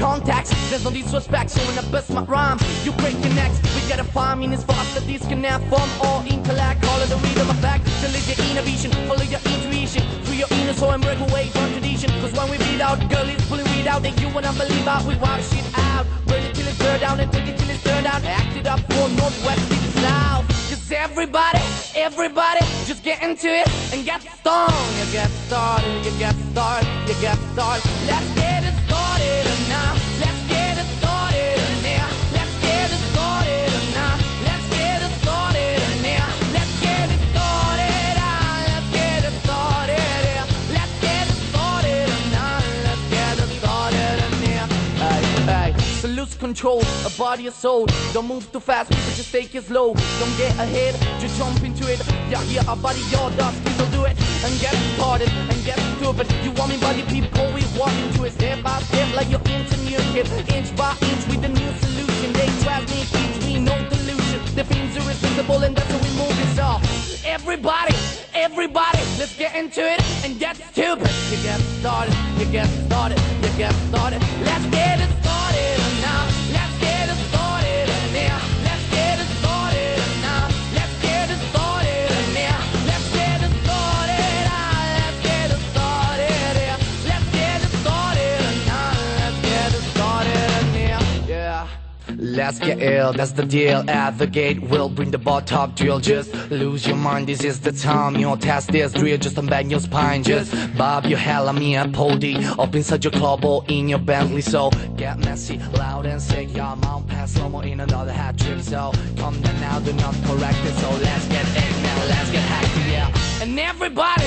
contacts. There's no disrespect, so when I bust my rhyme, you break your necks. We gotta 5 minutes faster, disconnect from all intellect. Call it the rhythm of fact, to live your inner vision, follow your intuition, free your inner soul and break away from tradition. Cause when we beat out, girl is pulling weed out, and you wanna believe out, we wipe shit out. Burn it till it's burned down and take it till it's turned out. Act it up for Northwest to South. Cause everybody, just get into it and get stoned. You get started, you get started, you get started. Let's get it started now. Let's get it started now. Let's get it started now. Let's get it started now. Let's get it started now. Let's get it started now. Let's get it started now. Let's get it started now. Hey, so lose control of body and soul. Don't move too fast, people, just take it slow. Don't get ahead, just jump into it. Yeah, here, our body, your dust, people do it. And get started, and get stupid. You want me body, people always walk into it. Step by step, like you're into new kid. Inch by inch with a new solution. They trust me, keeps me, no delusion. The things are irresistible, and that's how we move it. So, everybody, let's get into it and get stupid. You get started, you get started, you get started. Let's get it started now. Let's get it started now. Let's get it started now. Let's get it started now. Let's get it started now. Let's get it started now. Let's get it started now. Let's get it started now. Yeah. Let's get ill, that's the deal. At the gate, we'll bring the bar top drill. Just lose your mind, this is the time. You'll test this drill, just unbang your spine. Just bob your hell on me and Poldy up inside your club or in your Bentley. So get messy, loud and sick. Your mount pass no more in another hat trick. So come down now, do not correct it. So let's get in now, let's get hacked, yeah. And everybody,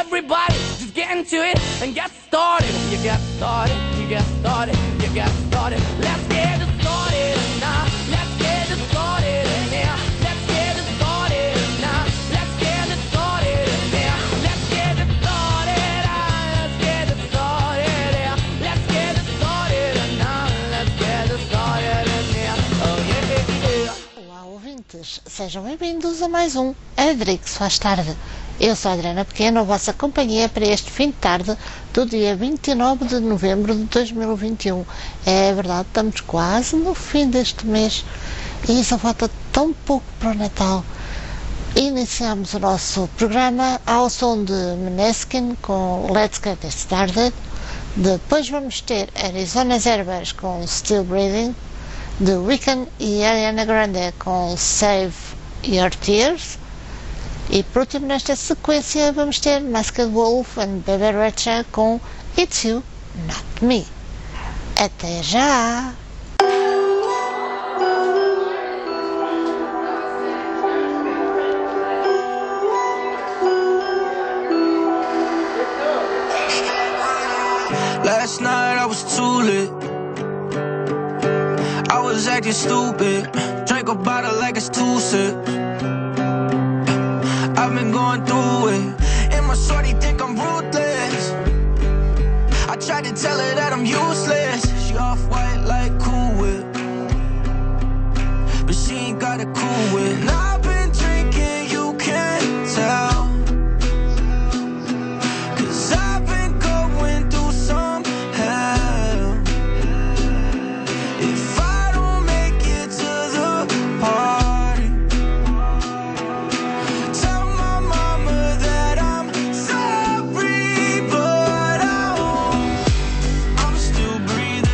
just get into it and get started. You get started, you get started, you get started. Let's get it started now. Let's get it started now. Let's get it started now. Let's get it started now. Let's get it started now. Let's get it started now. Let's get it started now. Let's get it started now. Oh yeah. Olá, ouvintes, sejam bem-vindos a mais um Adrix Faz Tarde. Eu sou a Adriana Pequeno, a vossa companhia para este fim de tarde do dia 29 de novembro de 2021. É verdade, estamos quase no fim deste mês e só falta tão pouco para o Natal. Iniciamos o nosso programa ao som de Måneskin com Let's Get It Started. Depois vamos ter Arizona Zerber's com Still Breathing, The Weeknd e Ariana Grande com Save Your Tears. E por último, nesta sequência, vamos ter Masked Wolf e Bebe Rexha com It's You, Not Me. Até já! Last night I was too lit. I was acting stupid. Drank a bottle like it's too sick. I've been going through it, and my shorty think I'm ruthless. I tried to tell her that I'm useless. She off-white like Cool Whip, but she ain't got a cool whip. And I've been drinking, you can't tell, 'cause I've been going through some hell. If I don't make it to the party, tell my mama that I'm sorry, but I'm still breathing.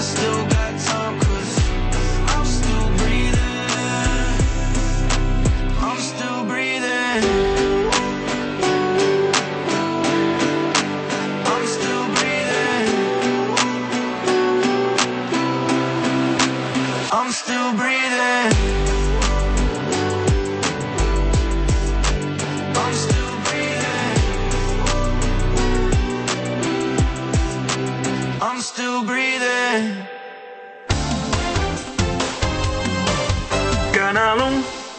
still got time, 'cause I'm still breathing. I'm still breathing. I'm still breathing. I'm still breathing. I'm still breathing. I'm still breathing. Ganalum.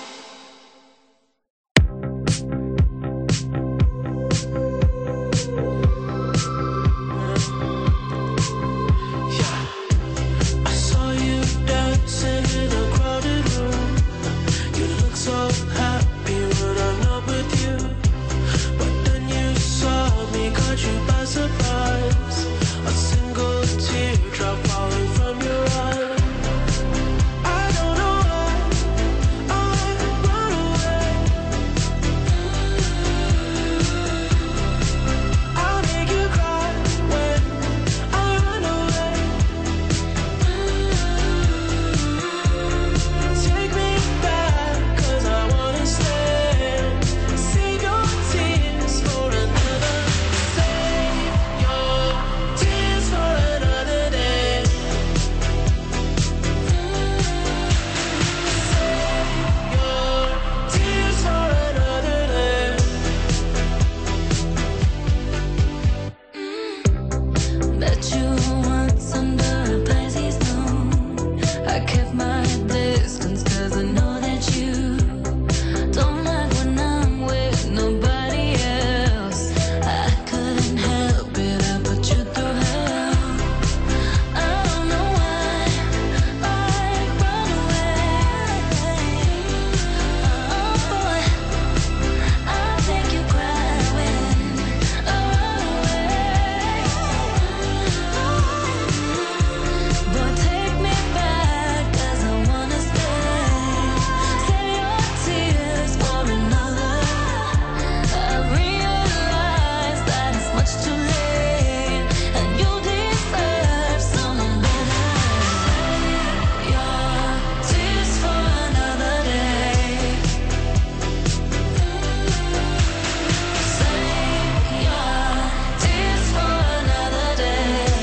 I saw you dancing in a crowded room. You look so happy when I'm not with you. But then you saw me, caught you by surprise. A single teardrop falling from your eye. I don't know why I run away. I'll make you cry when I run away. Take me back, 'cause I wanna stay. Save your tears for another. Save your tears for another day. Save your tears for another day. Met you once under a Pisces moon. I kept my distance 'cause I know that you don't like when I'm with nobody else. I couldn't help it, I put you through hell. I don't know why I run away. Oh boy, I'll make you cry when I run away. But take me back, 'cause I wanna stay. Save your tears for another. I realize that it's much too late, and you deserve someone better. Save your tears for another day. Save your tears for another day.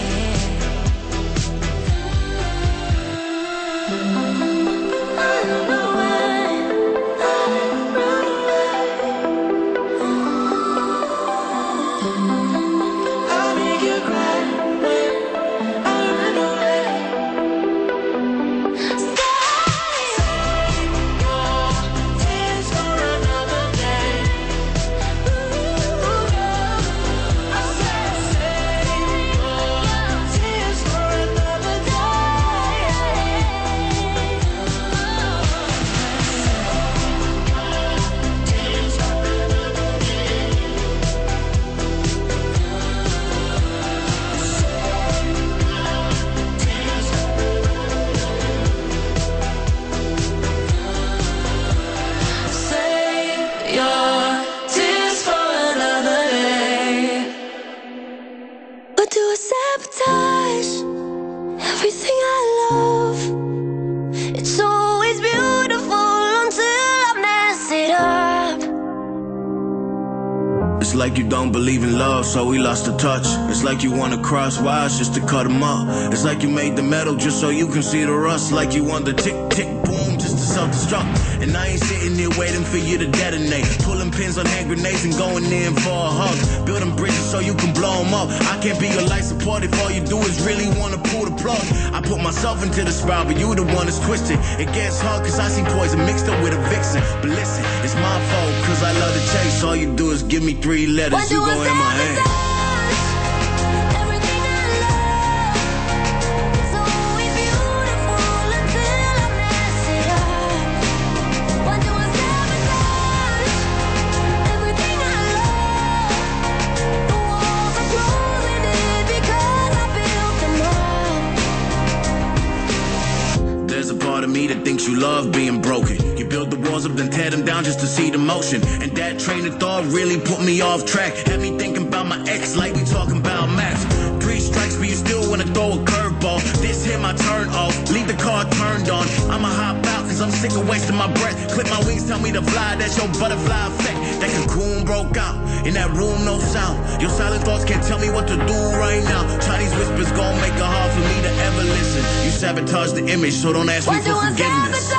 I don't know why I run away. I'll make you cry when I run away. Save your tears for another day. I said save your tears for another day. Save your tears for another day. But do I sabotage everything I love? It's always beautiful until I mess it up. It's like you don't believe in love, so we lost the touch. It's like you wanna cross wires just to cut them up. It's like you made the metal just so you can see the rust. Like you want the tick, tick, boom just to self-destruct. And I ain't sitting here waiting for you to detonate. Pulling pins on hand grenades and going in for a hug. Building bridges so you can blow them up. I can't be your life support if all you do is really wanna pull the plug. I put myself into the spiral, but you the one that's twisted. It gets hard 'cause I see poison mixed up with a vixen. But listen, it's my fault 'cause I love to chase. All you do is give me 3 letters, you go in my hand. Everything I love, it's always beautiful until I mess it up. Why do I sabotage everything I love? The walls are closing in because I built them up. There's a part of me that thinks you love being broken. You build the walls up, then tear them down just to see the motion. And that train of thought really put me off track. Had me thinking about my ex like we talking about Max. 3 strikes, but you still wanna throw a curveball. This here my turn off. Leave the car turned on. I'ma hop out cause I'm sick of wasting my breath. Clip my wings, tell me to fly, that's your butterfly effect. That cocoon broke out, in that room no sound. Your silent thoughts can't tell me what to do right now. Chinese whispers gon' make it hard for me to ever listen. You sabotage the image, so don't ask me for forgiveness.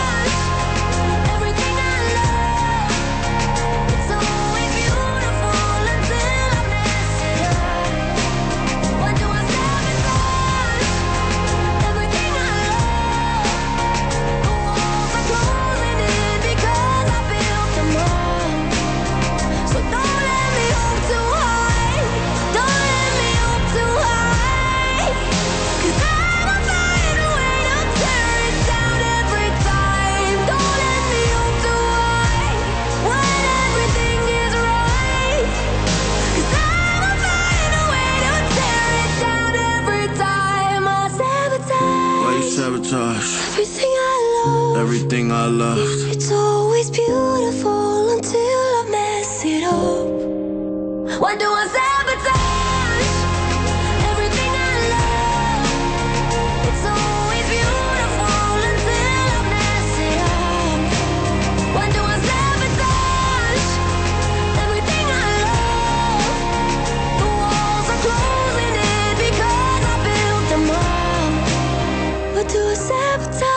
Everything I loved. It's always beautiful until I mess it up. Why do I sabotage everything I love? It's always beautiful until I mess it up. Why do I sabotage everything I love? The walls are closing in because I built them up. What do I sabotage?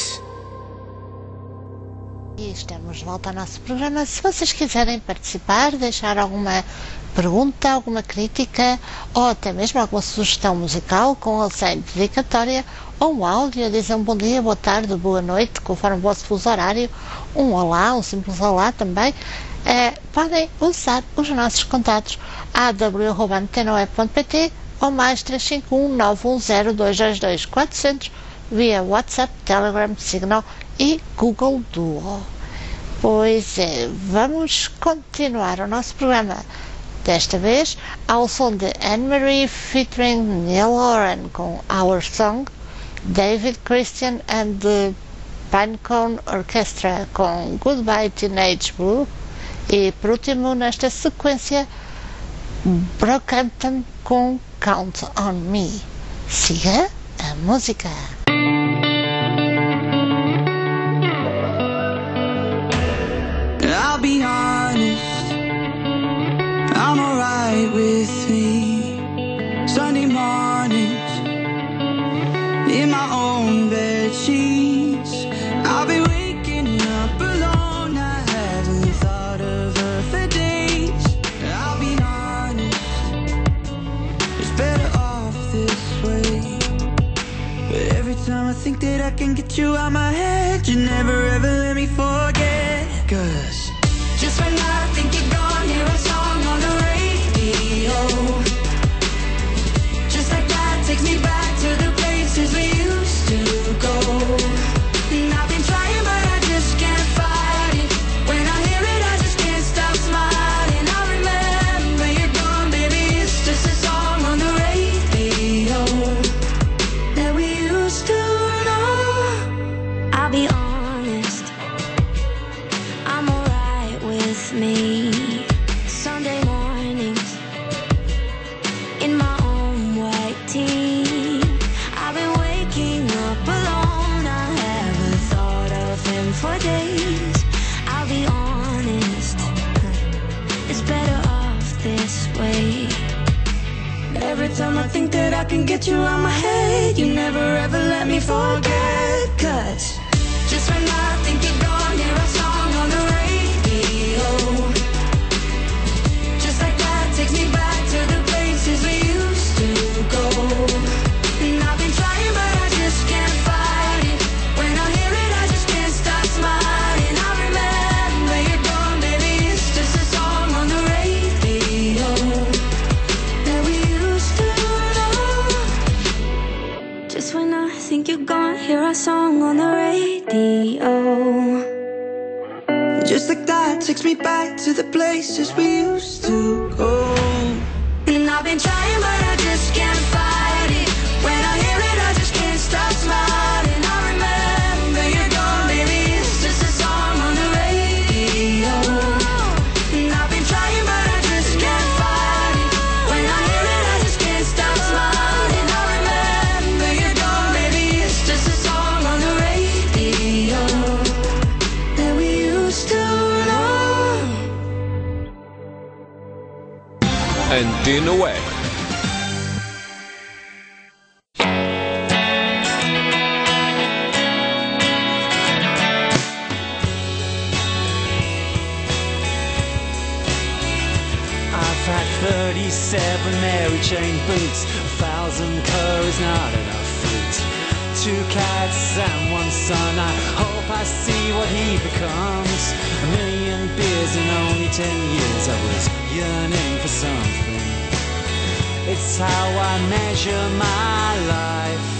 E estamos de volta ao nosso programa. Se vocês quiserem participar, deixar alguma pergunta, alguma crítica ou até mesmo alguma sugestão musical com ou sem dedicatória, ou um áudio a dizer um bom dia, boa tarde, boa noite, conforme o vosso fuso horário, um olá, um simples olá também, podem usar os nossos contatos aw@antenoe.pt ou mais 351 910 222 400 via WhatsApp, Telegram, Signal e Google Duo. Pois é, vamos continuar o nosso programa. Desta vez ao som de Anne-Marie featuring Neil Horan com Our Song, David Christian and the Pinecone Orchestra com Goodbye Teenage Blue e por último nesta sequência Brockhampton com Count on Me. Siga a música. I'll be honest, I'm alright with me. Sunday mornings, in my own bed sheets, I'll be waking up alone. I haven't thought of her for days. I'll be honest, it's better off this way. But every time I think that I can get you out my head, you never ever let me forget. 'Cause just when I think you're gone, hear a song on the radio. Just like that takes me back to the places we used to go. And I've been trying but I just can't fight it. When I hear it I just can't stop smiling. I remember you're gone, baby, it's just a song on the radio that we used to know. I'll be honest, I'm alright with me. Sunday mornings, in my own white tee, I've been waking up alone. I haven't thought of him for days. I'll be honest, it's better off this way. Every time I think that I can get you out my head, you never ever let me forget. 'Cause just when I think you're gone, hear a song on the radio. Just like that takes me back to the places we used to go. And I've been trying but I just can't fight it. When I hear it I just can't stop smiling. I remember you're gone, baby, it's just a song on the radio that we used to know. Just when I think you're gone, hear a song on the radio. Just like that takes me back to the places we used to go. And I've been trying but I just can't fight it. When I hear it I just can't stop smiling. I remember you're gone, baby, it's just a song on the radio. And I've been trying but I just can't fight it. When I hear it I just can't stop smiling. I remember you're gone, baby. 15 away. I've had 37 Mary Jane boots, 1,000 curries, not enough fruit. 2 cats and 1 son, I hope I see what he becomes. 1,000,000 beers in only 10 years, I was yearning for something. It's how I measure my life.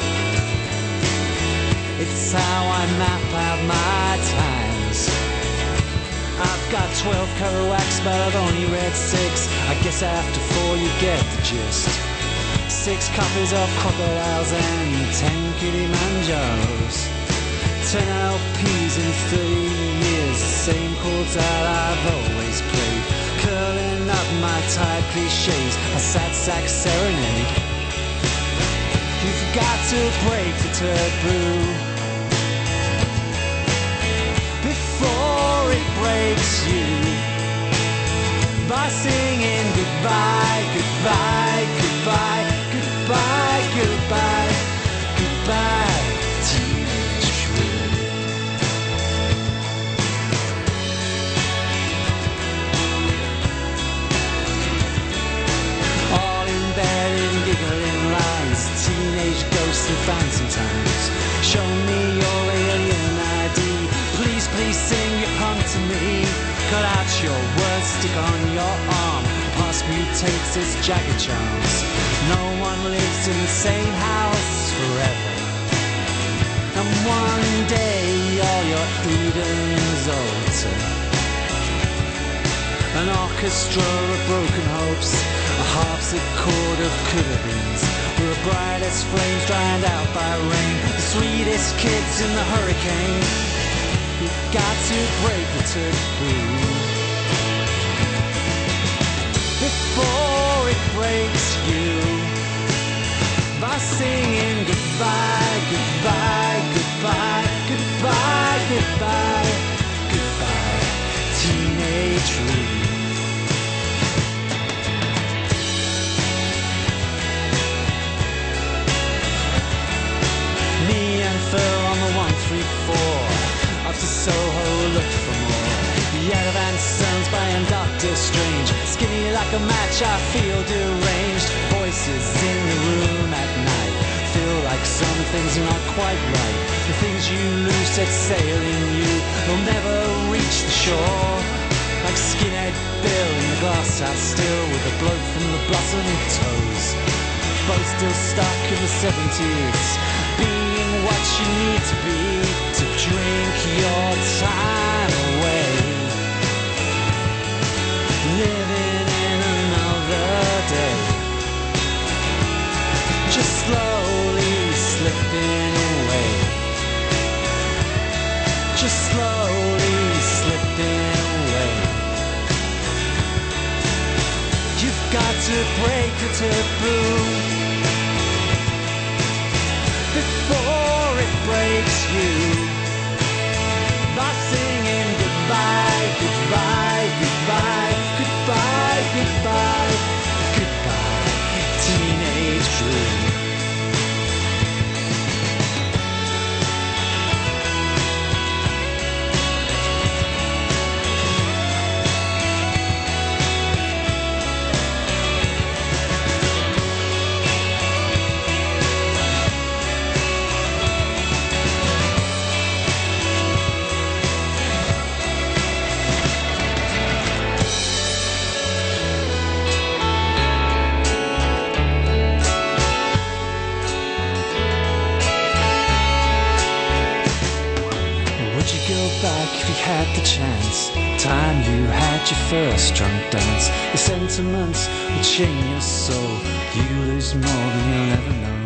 It's how I map out my times. I've got 12 Kerouacs, but I've only read 6. I guess after 4 you get the gist. 6 copies of Crocodiles and 10 Kilimanjaros. 10 LPs in 30 years, the same chords that I've always played. Curling up my tired cliches, a sad sack serenade. You've got to break the taboo before it breaks you, by singing goodbye, goodbye, goodbye, goodbye, goodbye, goodbye, teenage dream. All embedded in giggling lines, teenage ghosts and phantom times. Show me your alien ID. Please, please sing your pun to me. Cut out your words, stick on your arm. Past mutates its jagged charms. No one lives in the same house forever. And one day all your Edens alter. An orchestra of broken hopes, a harpsichord of could-have-beens. We're the brightest flames drowned out by rain, the sweetest kids in the hurricane. You've got to break the taboo before it breaks you, by singing goodbye, goodbye, goodbye, goodbye, goodbye, goodbye, teenage dream. Me and Phil on the 134, after Soho looked for more. The Adavan Sons buying Doctor Strange. Skinny like a match, I feel deranged. Voices in the room at night feel like something's not quite right. The things you lose set sail in you, they'll never reach the shore. Like skinhead Bill in the glass house, still with the bloke from the Blossom Toes. Both still stuck in the 70s, being what you need to be to drink your time away. Living in another day, just slowly slipping away, just slowly slipping away. You've got to break the taboo before it breaks you, by singing goodbye, goodbye, goodbye, goodbye, goodbye, goodbye, teenage dream. If you had the chance, time you had your first drunk dance, the sentiments will chain your soul. You lose more than you'll ever know.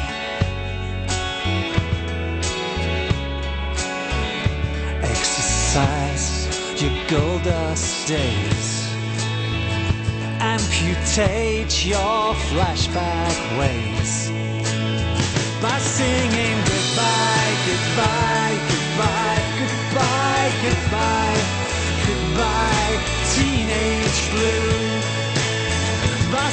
Exercise your gold dust days, amputate your flashback ways, by singing goodbye, goodbye, goodbye, goodbye, goodbye, goodbye, teenage blue, by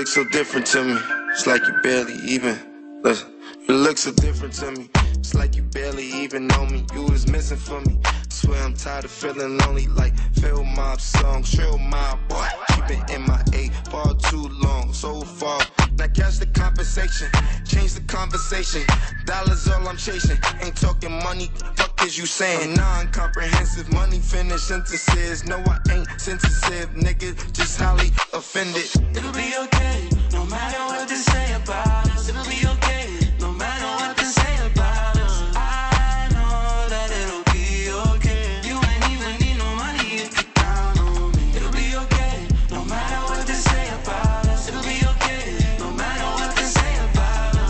look so different to me. It's like you barely even. Listen, you look so different to me. It's like you barely even know me. You was missing for me. Swear I'm tired of feeling lonely. Like Phil Mob song, Trill Mob boy. She been in my A far too long, so far. Now catch the compensation, change the conversation. Dollars all I'm chasing. Ain't talking money. Fuck is you saying? Non-comprehensive money finish sentences. No, I ain't sensitive, nigga. Just highly offended. It'll be okay, no matter what they say about us. It'll be okay, no matter what they say about us. I know that it'll be okay. You ain't even need no money if you count on me. It'll be okay, no matter what they say about us. It'll be okay, no matter what they say about us.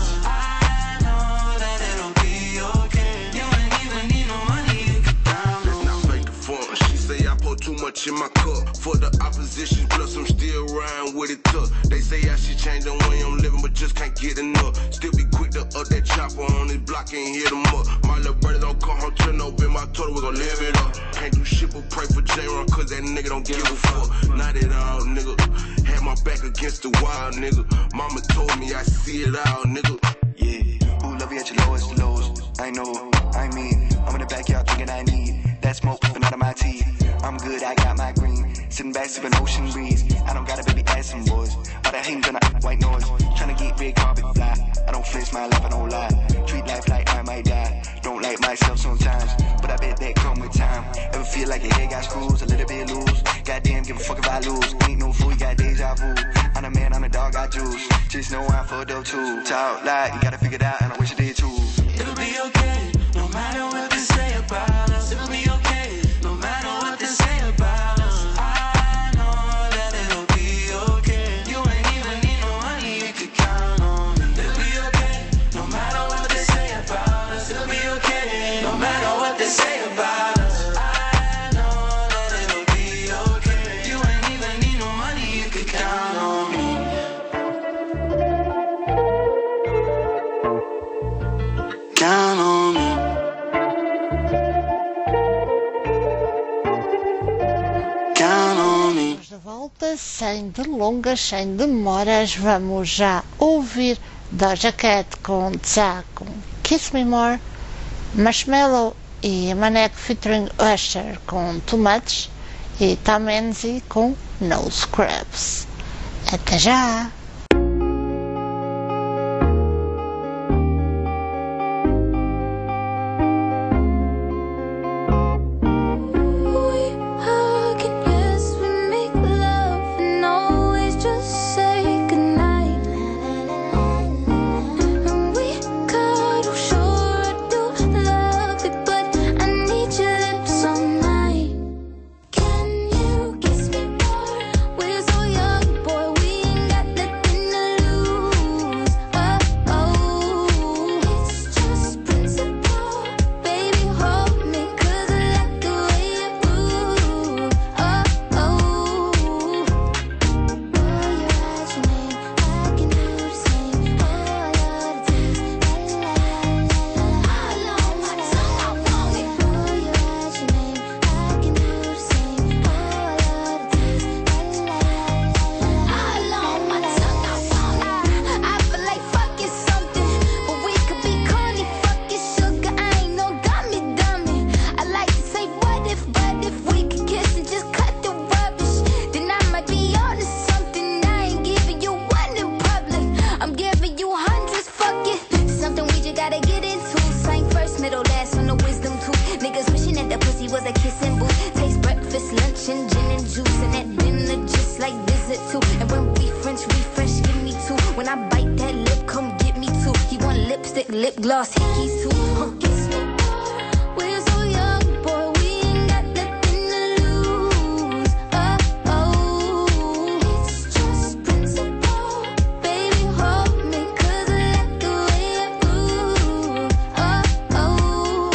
I know that it'll be okay. You ain't even need no money if you count on me. Now fake the phone. She say I pour too much in my cup. For the opposition, plus I'm still riding with it tough. They say I should change the way I'm living, but just can't get enough. Still be quick to up that chopper on this block and hit them up. My little brother don't come home, turn up in my total, we gon' live it up. Can't do shit but pray for J-Ron, cause that nigga don't give a fuck. Not at all, nigga. Had my back against the wall, nigga. Mama told me I see it all, nigga. Yeah, who love you at your lowest of lows? I know, I mean, I'm in the backyard drinking I need that smoke puffing out of my teeth. I'm good, I got my green. Sitting back, sipping ocean breeze. I don't got a baby ass some boys. All that hating gonna white noise. Tryna get red carpet fly. I don't flinch my life, I don't lie. Treat life like I might die. Don't like myself sometimes, but I bet that come with time. Ever feel like your head got screws, a little bit loose? Goddamn, give a fuck if I lose. Ain't no fool, you got deja vu. I'm a man, I'm a dog, I juice. Just know I'm fucked up too. Talk like you gotta figure it out, and I wish I did too. It'll be okay, no matter what they say about us. It'll be okay, no matter what they say about us. I know that it'll be okay. You ain't even need no money, you can count on me. It'll be okay, no matter what they say about us. It'll be okay, no matter what they say about us. I know that it'll be okay. You ain't even need no money, you can count on me. Count on me. Count on me. De volta, sem delongas, sem demoras, vamos já ouvir Doja Cat com Tsa, com Kiss Me More, Marshmello e Manek featuring Usher com Too Much e Tom Enzi com No Scrubs. Até já! We hug and yes, we make love and always just say goodnight. And we cuddle, sure I do love it, but I need your lips all night. Can you kiss me more? We're so young, boy, we ain't got nothing to lose. Oh, oh, it's just principle. Baby, hold me, 'cause I like the way you move. Oh, oh, your eyes, your name, I can do the same. Oh, I love the taste, la la la la. All on my tongue, I want it. Oh, your eyes, your name, I can do the same. Oh, I love the taste, la la la la. All on my tongue, I want it. I feel like fucking something, but we could be corny, fucking sugar. I ain't no dummy, dummy. I like to say what if, but if we could kiss and just cut the rubbish, then I might be on to something. I ain't giving you one in public, I'm giving you hundreds, fuck it. Something we just gotta get into. Sang first, middle, last on the wisdom tooth. Niggas wishing that the pussy was a kissing booth. Taste breakfast, lunch, and gin and juice, and that dinner just like visit too. And when we French refresh, give me two. When I bite that lip, come get me two. He want lipstick, lip gloss, hickeys too. Kiss me more. We're so young, boy, we ain't got nothing to lose. Oh, oh, it's just principle. Baby, hold me, 'cause I like the way you move. Oh, oh,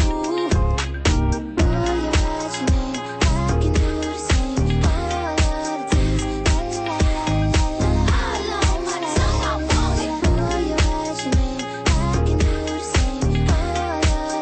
your eyes, your name, I can do the same. Oh, I love the taste, la la la la. All on my tongue, I want it. Oh, your eyes, your name, I can do the same. Oh, I love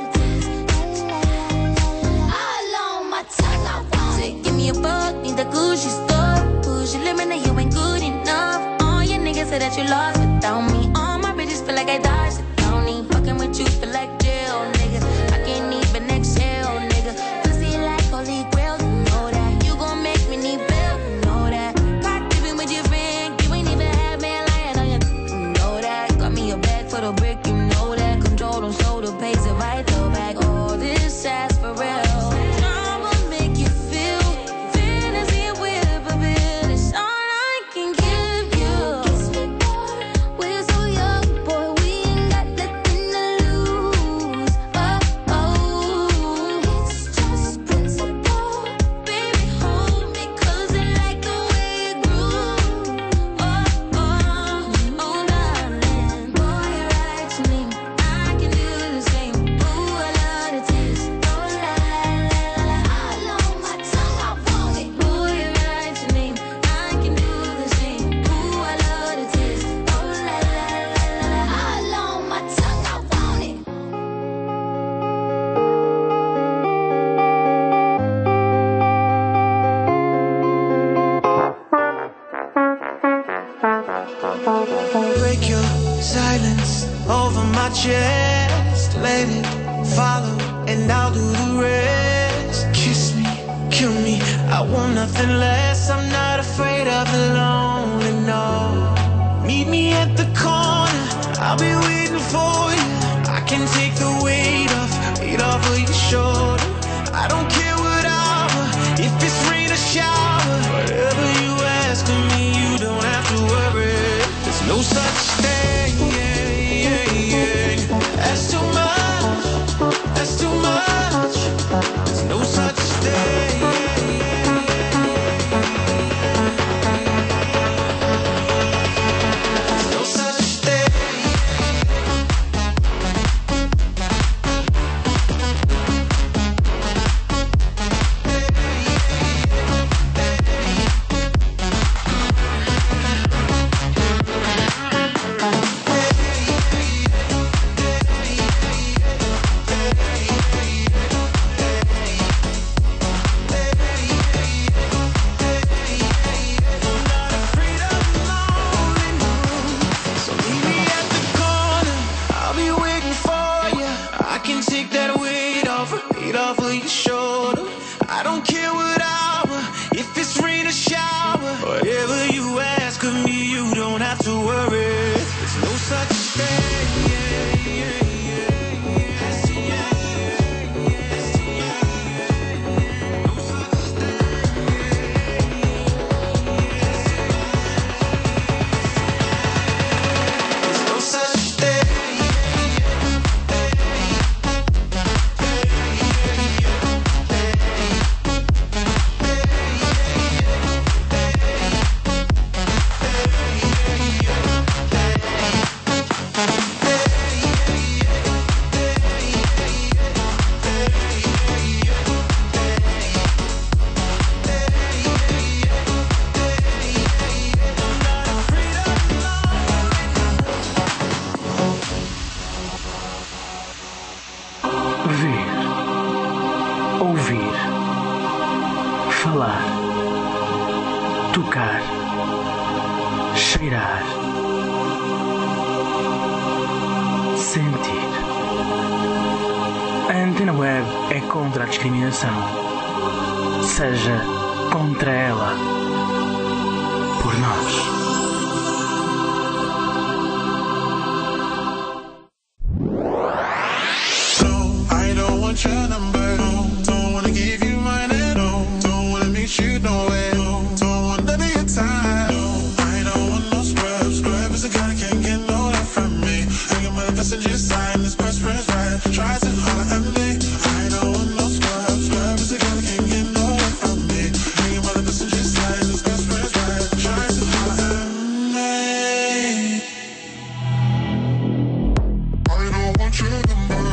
chest, let it follow, and I'll do the rest. Kiss me, kill me, I want nothing less. I'm not afraid of the lonely, no. Meet me at the corner, I'll be waiting for you. I can take the weight off of your shoulder. I don't care what hour, if it's rain or shower. Whatever you ask of me, you don't have to worry. There's no such thing, that's too much, that's too much. There's no such thing. Falar, tocar, cheirar, sentir. A Antena Web é contra a discriminação. Seja contra ela. Por nós. Your number, don't wanna give you mine at all. Don't wanna meet you nowhere. Don't want none of your time. I don't want no scrub. Scrub is a guy that can't get no love from me. Hanging by the passenger side, this best friend's right. Try to holler at me. I don't want no scrub. Scrub is a guy that can't get no love from me. Hanging by the passenger side, this best friend's right. Try to holler at me. I don't want your number.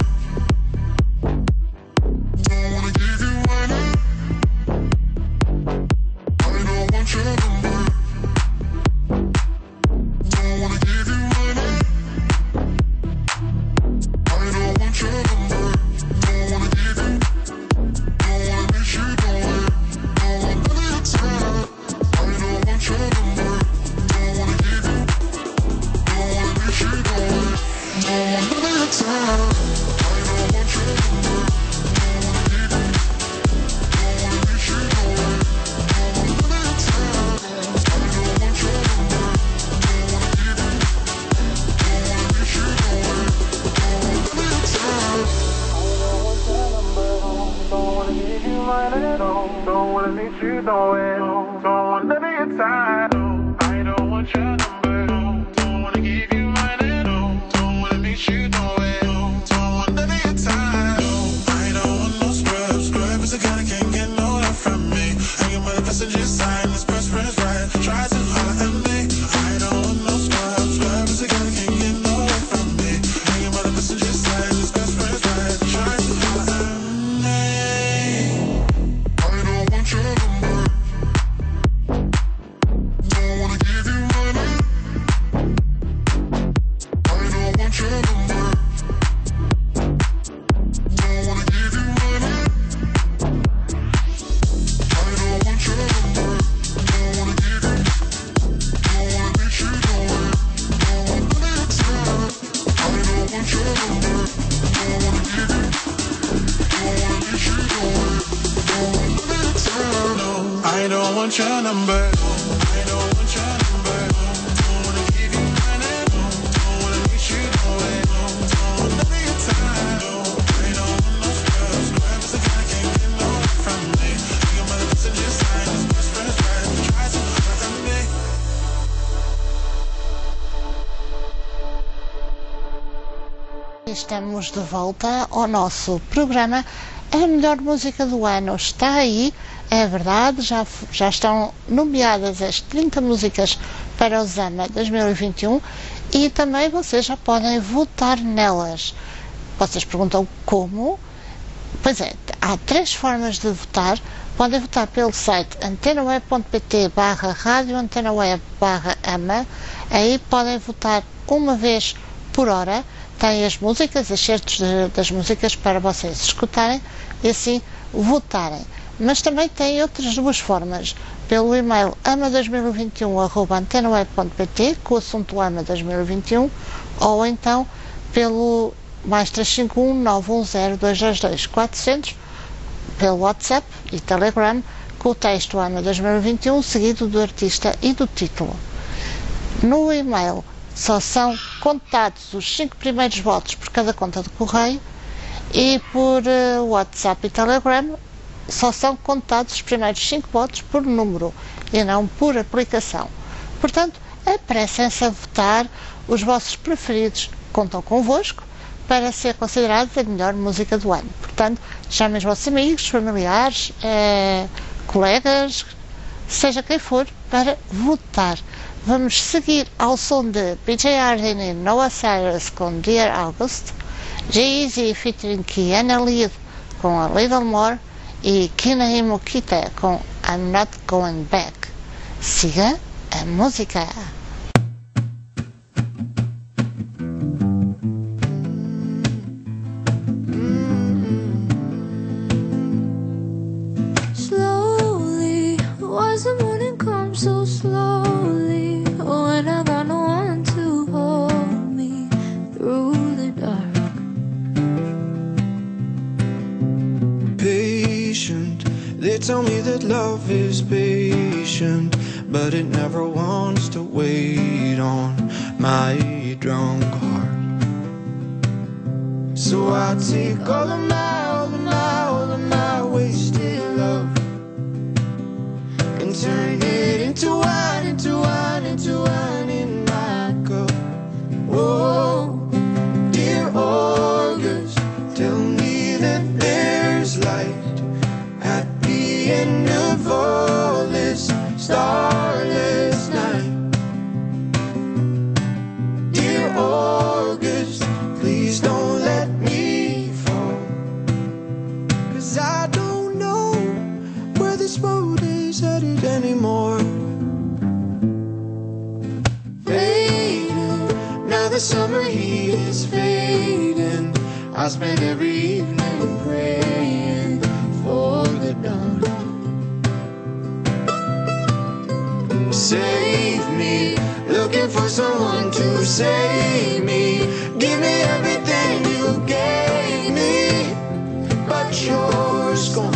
Don't wanna meet you nowhere. Don't want none of your time. I don't want your number. Don't wanna give you mine at all. Don't wanna meet you nowhere. Don't want none of your time. I don't want no scrub. Scrub is a guy that can't get no love from me. Hanging by the passenger side, this best friend's right. Try to holler at me. I don't want no scrub. Scrub is a guy that can't get no love from me. Hanging by the passenger side, this best friend's right. Try to holler at me. Your number. Don't wanna give you money. I don't want your number. Don't wanna give you money. I don't want your number. I don't want your number. Don't wanna give you mine at all. Don't wanna meet you nowhere. Don't want none of your time. I don't want no scrubs. No episode I can't get no from me. Your mother messages sign as best friends right. Try to hard on me. Estamos de volta ao nosso programa. A melhor música do ano está aí, é verdade, já estão nomeadas as 30 músicas para o ZAMA 2021 e também vocês já podem votar nelas. Vocês perguntam como? Pois é, há 3 formas de votar. Podem votar pelo site antenaweb.pt/radioantenaweb/ama. Aí podem votar uma vez por hora. Tem as músicas, excertos das músicas para vocês escutarem e assim votarem. Mas também tem outras 2 formas. Pelo e-mail ama2021@antenaweb.pt com o assunto AMA 2021 ou então pelo mais 351 910 222 400 pelo WhatsApp e Telegram com o texto AMA 2021 seguido do artista e do título. No e-mail só são contados os 5 primeiros votos por cada conta de correio e por WhatsApp e Telegram só são contados os primeiros 5 votos por número e não por aplicação. Portanto, apressem-se a votar. Os vossos preferidos contam convosco para ser considerados a melhor música do ano. Portanto, chamem os vossos amigos, familiares, colegas, seja quem for, para votar. Vamos seguir ao som de PJ Harden e Noah Cyrus com Dear August, Jay-Z featuring Kiana Lee com A Little More e Kinahi Mukita com I'm Not Going Back. Siga a música. Slowly, was the morning come so slowly? When I got no one to hold me through the dark. Patient, they tell me that love is patient, but it never wants to wait on my drunk heart. So I take all of my wasted love and turn it into wine, into wine, into wine in my cup. Oh, dear August, tell me that there's light at the end of all this starless night. Dear August, please don't let me fall, 'cause I don't know where this road is headed anymore. Fading, now the summer heat is fading. I spend every evening praying for the dawn. Save me, looking for someone to save me. Give me everything you gave me, but yours gone.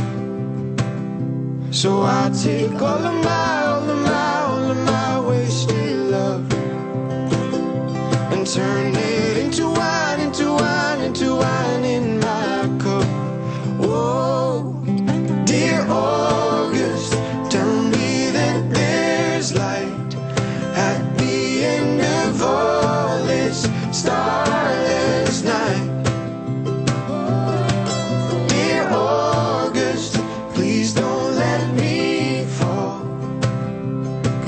So I take all of my wasted love and turn it into wine, into wine, into wine in my cup. Oh, dear August, tell me that there's light at the end of all this starless night. Dear August, please don't let me fall.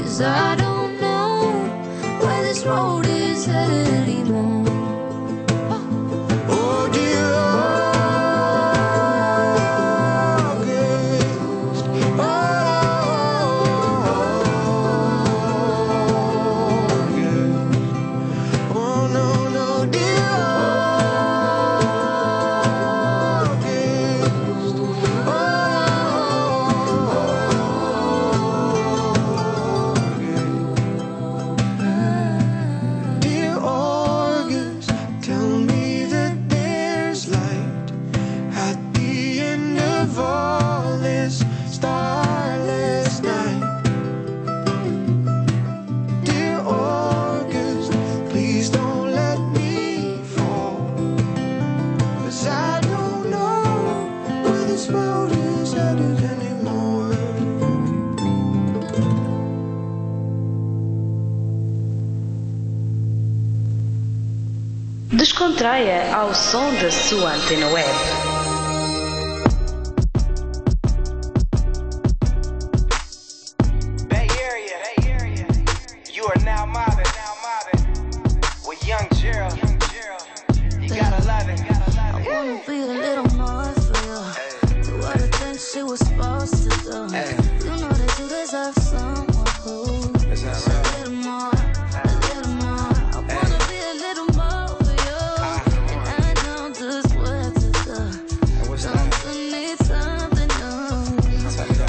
this road is headed anymore. Descontraia ao som da sua antena web. Bay Area, you are now mobbing with Young Gerald. You gotta love it. I wanna be a little more for you. Do what I think she was supposed to do. You know that you deserve someone who Is that so? a little more, a little more. I wanna be a little more for you, and I know just what to do. And what's that? Don't you need something new? Tell me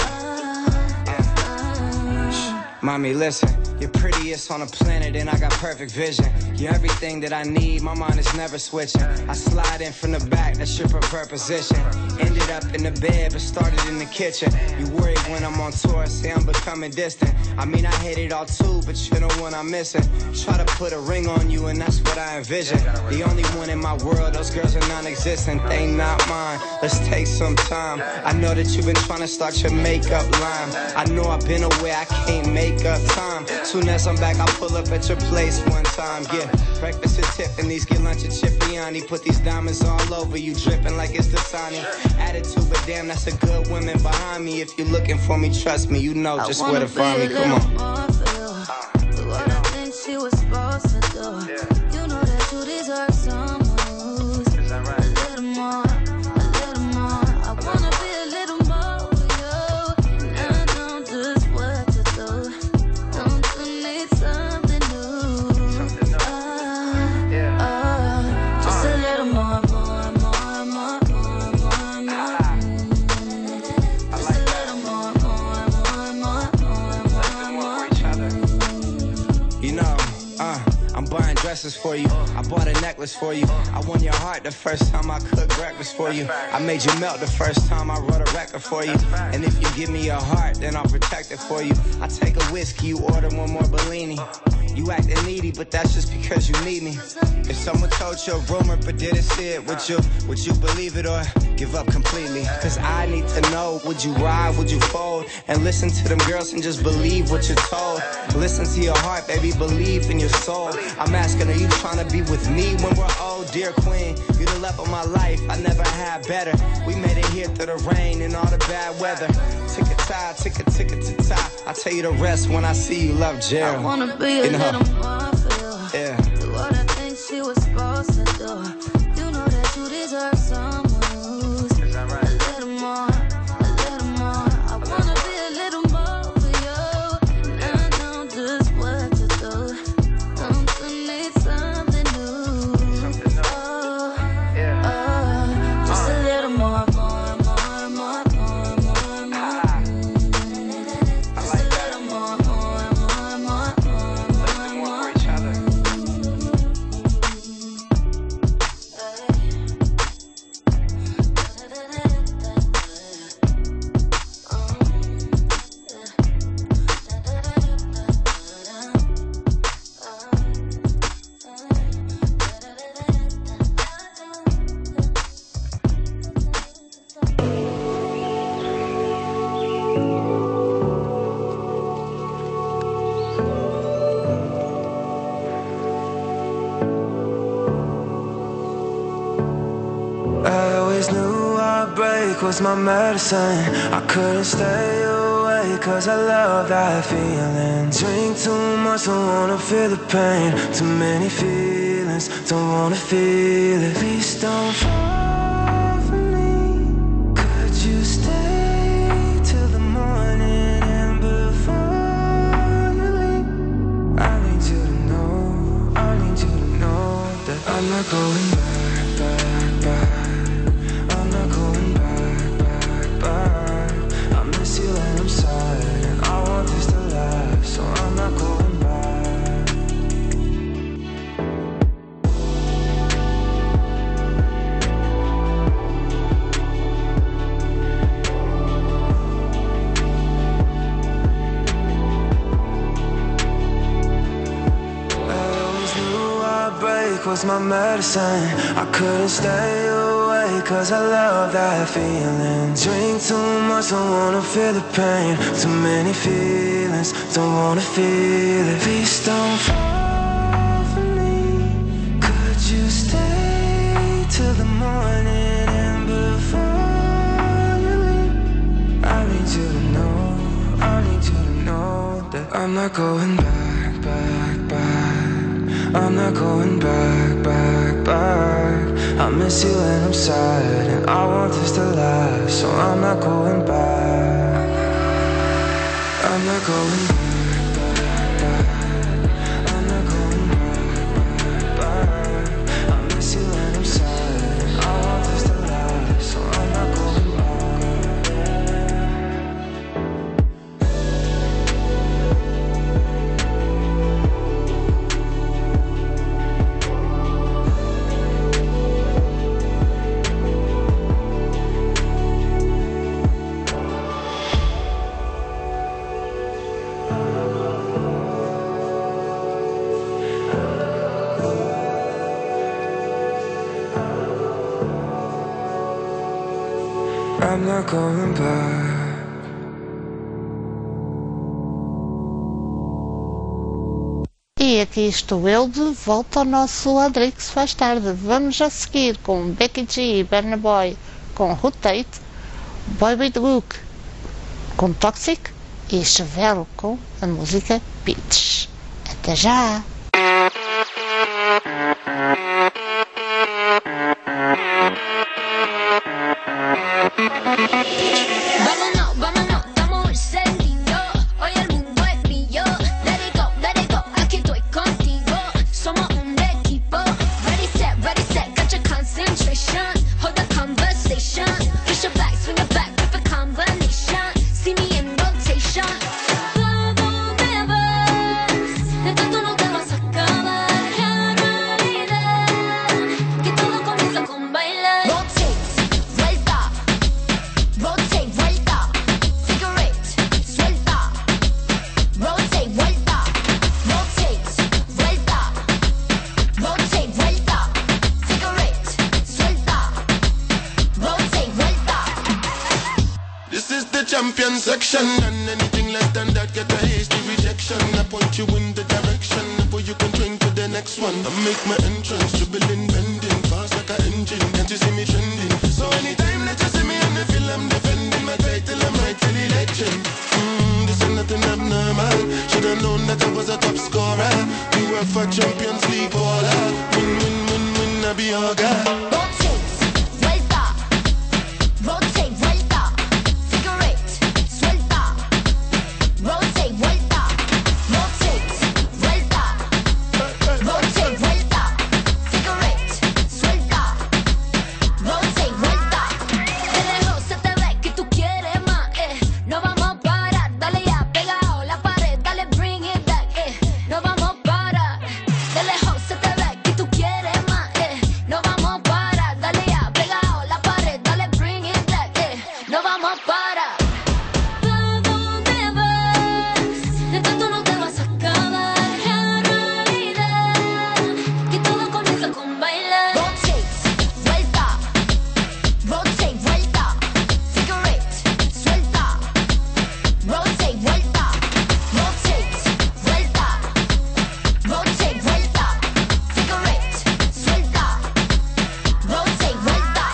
that. Mommy, listen. You're prettiest on the planet and I got perfect vision. You're everything that I need, my mind is never switching. I slide in from the back, that's your preferred position. Ended up in the bed but started in the kitchen. You worried when I'm on tour, say I'm becoming distant. I mean I hate it all too, but you're the one I'm missing. Try to put a ring on you and that's what I envision. The only one in my world, those girls are non-existent. They not mine, let's take some time. I know that you've been trying to start your makeup line. I know I've been away, I can't make up time. Soon as I'm back, I'll pull up at your place one time. Yeah, breakfast at Tiffany's, get lunch at Cipriani. Put these diamonds all over you, dripping like it's Dasani. Attitude, but damn, that's a good woman behind me. If you're looking for me, trust me, you know just where to find me. Come on. Do what I think she was supposed to do. You know that you deserve someone who's a little more, a little more. I wanna be a little more for you, and I know just what to do. Don't you need something new? Just a little more, more, more, more, more, more, more. Just a little more, more, more, more, more, more. You know, I'm buying dresses for you. I bought a necklace for you. I won your heart the first time I cooked breakfast for you. I made you melt the first time I wrote a record for you. And if you give me your heart, then I'll protect it for you. I take a whiskey, you order one more Bellini. You acting needy, but that's just because you need me. If someone told you a rumor but didn't see it, would you believe it or give up completely? Cause I need to know, would you ride, would you fold? And listen to them girls and just believe what you're told. Listen to your heart, baby, believe in your soul. I'm asking, are you trying to be with me when we're old? Dear queen, you're the love of my life, I never had better. We made it here through the rain and all the bad weather. Tick-a-tie, tick-a-tick-a-tie. I'll tell you the rest when I see you, love Gerald. I wanna be a little more for you. Yeah. Do what I think she was supposed to do. You know that you deserve someone who's a little more, a little more. I wanna be a little more for you, and I know just what to do. Don't you need something new? Just a little more, more, more, more, more, more, more. Just a little more, more, more, more, more, more. I always knew heartbreak was my medicine. I couldn't stay away cause I love that feeling. Drink too much, don't wanna feel the pain. Too many feelings, don't wanna feel it. Please don't fall for me. Could you stay till the morning and before you leave? I need you to know, I need you to know that I'm not going back, back, back. I'm not going back, back, back. I miss you and I'm sad, and I want this to last, so I'm not going back. I always knew heartbreak was my medicine. I couldn't stay away cause I love that feeling. Drink too much, don't wanna feel the pain. Too many feelings, don't wanna feel it. Please don't fall for me. Could you stay till the morning? And before you leave, I need you to know, I need you to know that I'm not going back, back, back. I'm not going back, back, back. I miss you when I'm sad, and I want this to last, so I'm not going back. I'm not going back, back, back. I'm not going back, back, back. I miss you when I'm sad, and I want this to last, so I'm not going back. I'm not going back. E aqui estou eu de volta ao nosso Adrix Faz Tarde. Vamos a seguir com Becky G e Burna Boy com Rotate, Boy with Hook com Toxic e Chevelle com a música Bitch. Até já! Vámonos, vámonos, estamos encendidos. Hoy el mundo es mío. Let it go, aquí estoy contigo. Somos un equipo. Ready, set, got your concentration. Hold the conversation. Push your back, swing it back, perfect combination. See me in rotation. ¿A dónde vas? De tanto no te vas a acabar. La realidad, que todo comienza con bailar. Rotate, vuelta. Rotate, vuelta, cigarette, suelta. Rotate, vuelta, rotate, vuelta, cigarette, suelta. Rotate, vuelta. This is the champion section, and anything less than that get a hasty rejection. I point you in the direction where you can drink to the next one. I make my entrance, dribbling, bending, fast like an engine. Can't you see me trending? So anytime that you see me on the film, I'm defending my title, I'm rightfully legend. This is nothing abnormal. Should've known that I was a top scorer. We were for Champions League baller. Win, I be your guy. Rotate, vuelta, cigarette, suelta. Rotate, vuelta, cigarette, suelta. Rotate, vuelta. De lejos se te ve que tú quieres más, No vamos a parar, dale ya, pegado la pared, dale bring it back, No vamos a parar. De lejos se te ve que tú quieres más, No vamos a parar, dale ya, pegado la pared, dale bring it back, No vamos a parar. ¿A dónde vas? De tanto no te vas a acabar. La realidad, que todo comienza con bailar. Rotate, vuelta, cigarette, suelta. Rotate, vuelta, cigarette, suelta. Rotate, vuelta.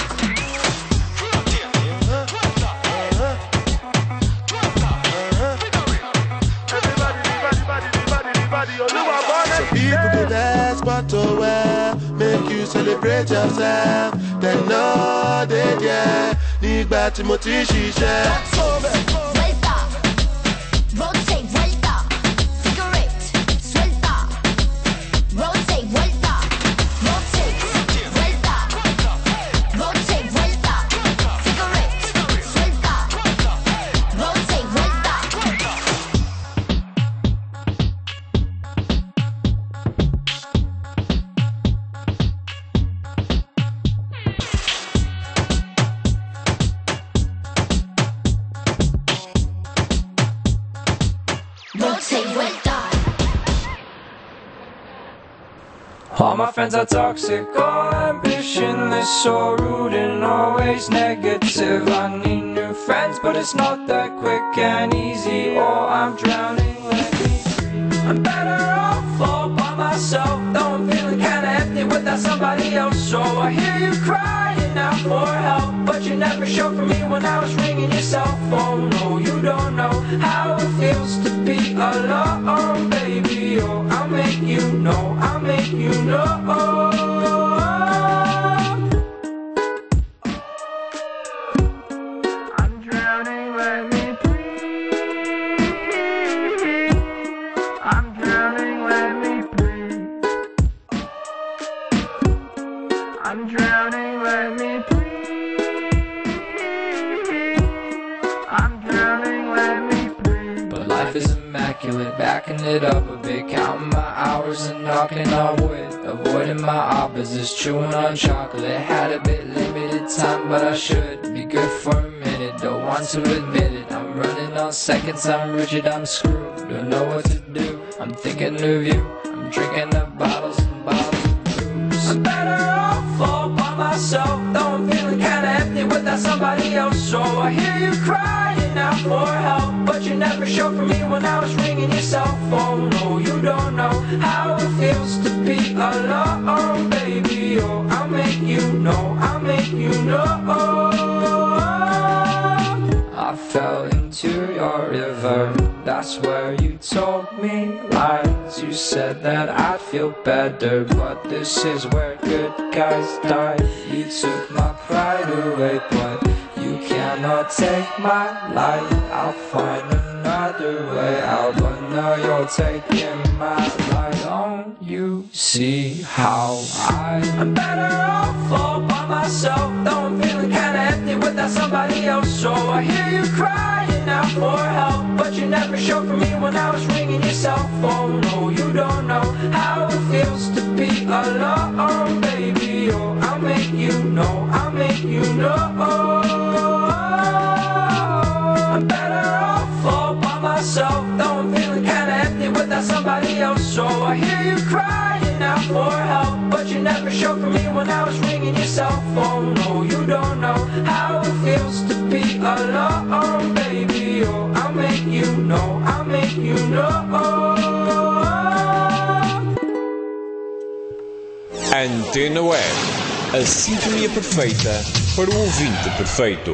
So people get ask what to wear, make you celebrate yourself. They know that, yeah, nígbà tí mo ti ṣiṣẹ́. Rotate, vuelta, cigarette, suelta. Rotate, vuelta, cigarette, suelta. Rotate, vuelta. Rotate, vuelta. All my friends are toxic, all ambitious. emotionless or rude and always negative. I need new friends, but it's not that quick and easy, or I'm drowning. Let me free. I'm better off all by myself, though I'm feeling kinda empty without somebody else. So I hear you crying out for help, but you never showed for me when I was ringing your cell phone. No, you don't know how it feels to be alone, baby. Oh, I'll make you know, I'll make you know. I'm drowning, let me breathe. I'm drowning, let me breathe. I'm drowning, let me breathe. I'm drowning, let me breathe. But life is immaculate, backing it up a bit, counting my hours and knocking on wood, avoiding my opposites, chewing on chocolate. Had a bit limited time, but I should be good for a minute. Don't want to admit it, I'm running on seconds, I'm rigid, I'm screwed. Don't know what to do, I'm thinking of you. I'm drinking up bottles and bottles of booze. I'm better off all by myself, though I'm feeling kinda empty without somebody else. So I hear you crying out for help, but you never showed for me when I was ringing your cell phone. No, you don't know how it feels to be alone, baby. Oh, I'll make you know, I'll make you know. I fell into your river, that's where you told me lies. You said that I'd feel better, but this is where good guys die. You took my pride away, but you cannot take my life. I'll find another way out, but now you're taking my life. Don't you see how I'm better off all by myself, though I'm feeling kinda empty without somebody else. So I hear you crying out for help, but you never showed for me when I was ringing your cell phone. No, you don't know how it feels to be alone, baby. Oh, I'll make you know, I'll make you know. I'm better off all by myself, though I'm feeling kinda empty without somebody else. So I hear you crying out for help, but you never showed for me when I was ringing your cell phone. No, you don't know how it feels to be alone, baby. Oh, I'll make you know, I'll make you know. Antena Web, a sintonia perfeita para o ouvinte perfeito.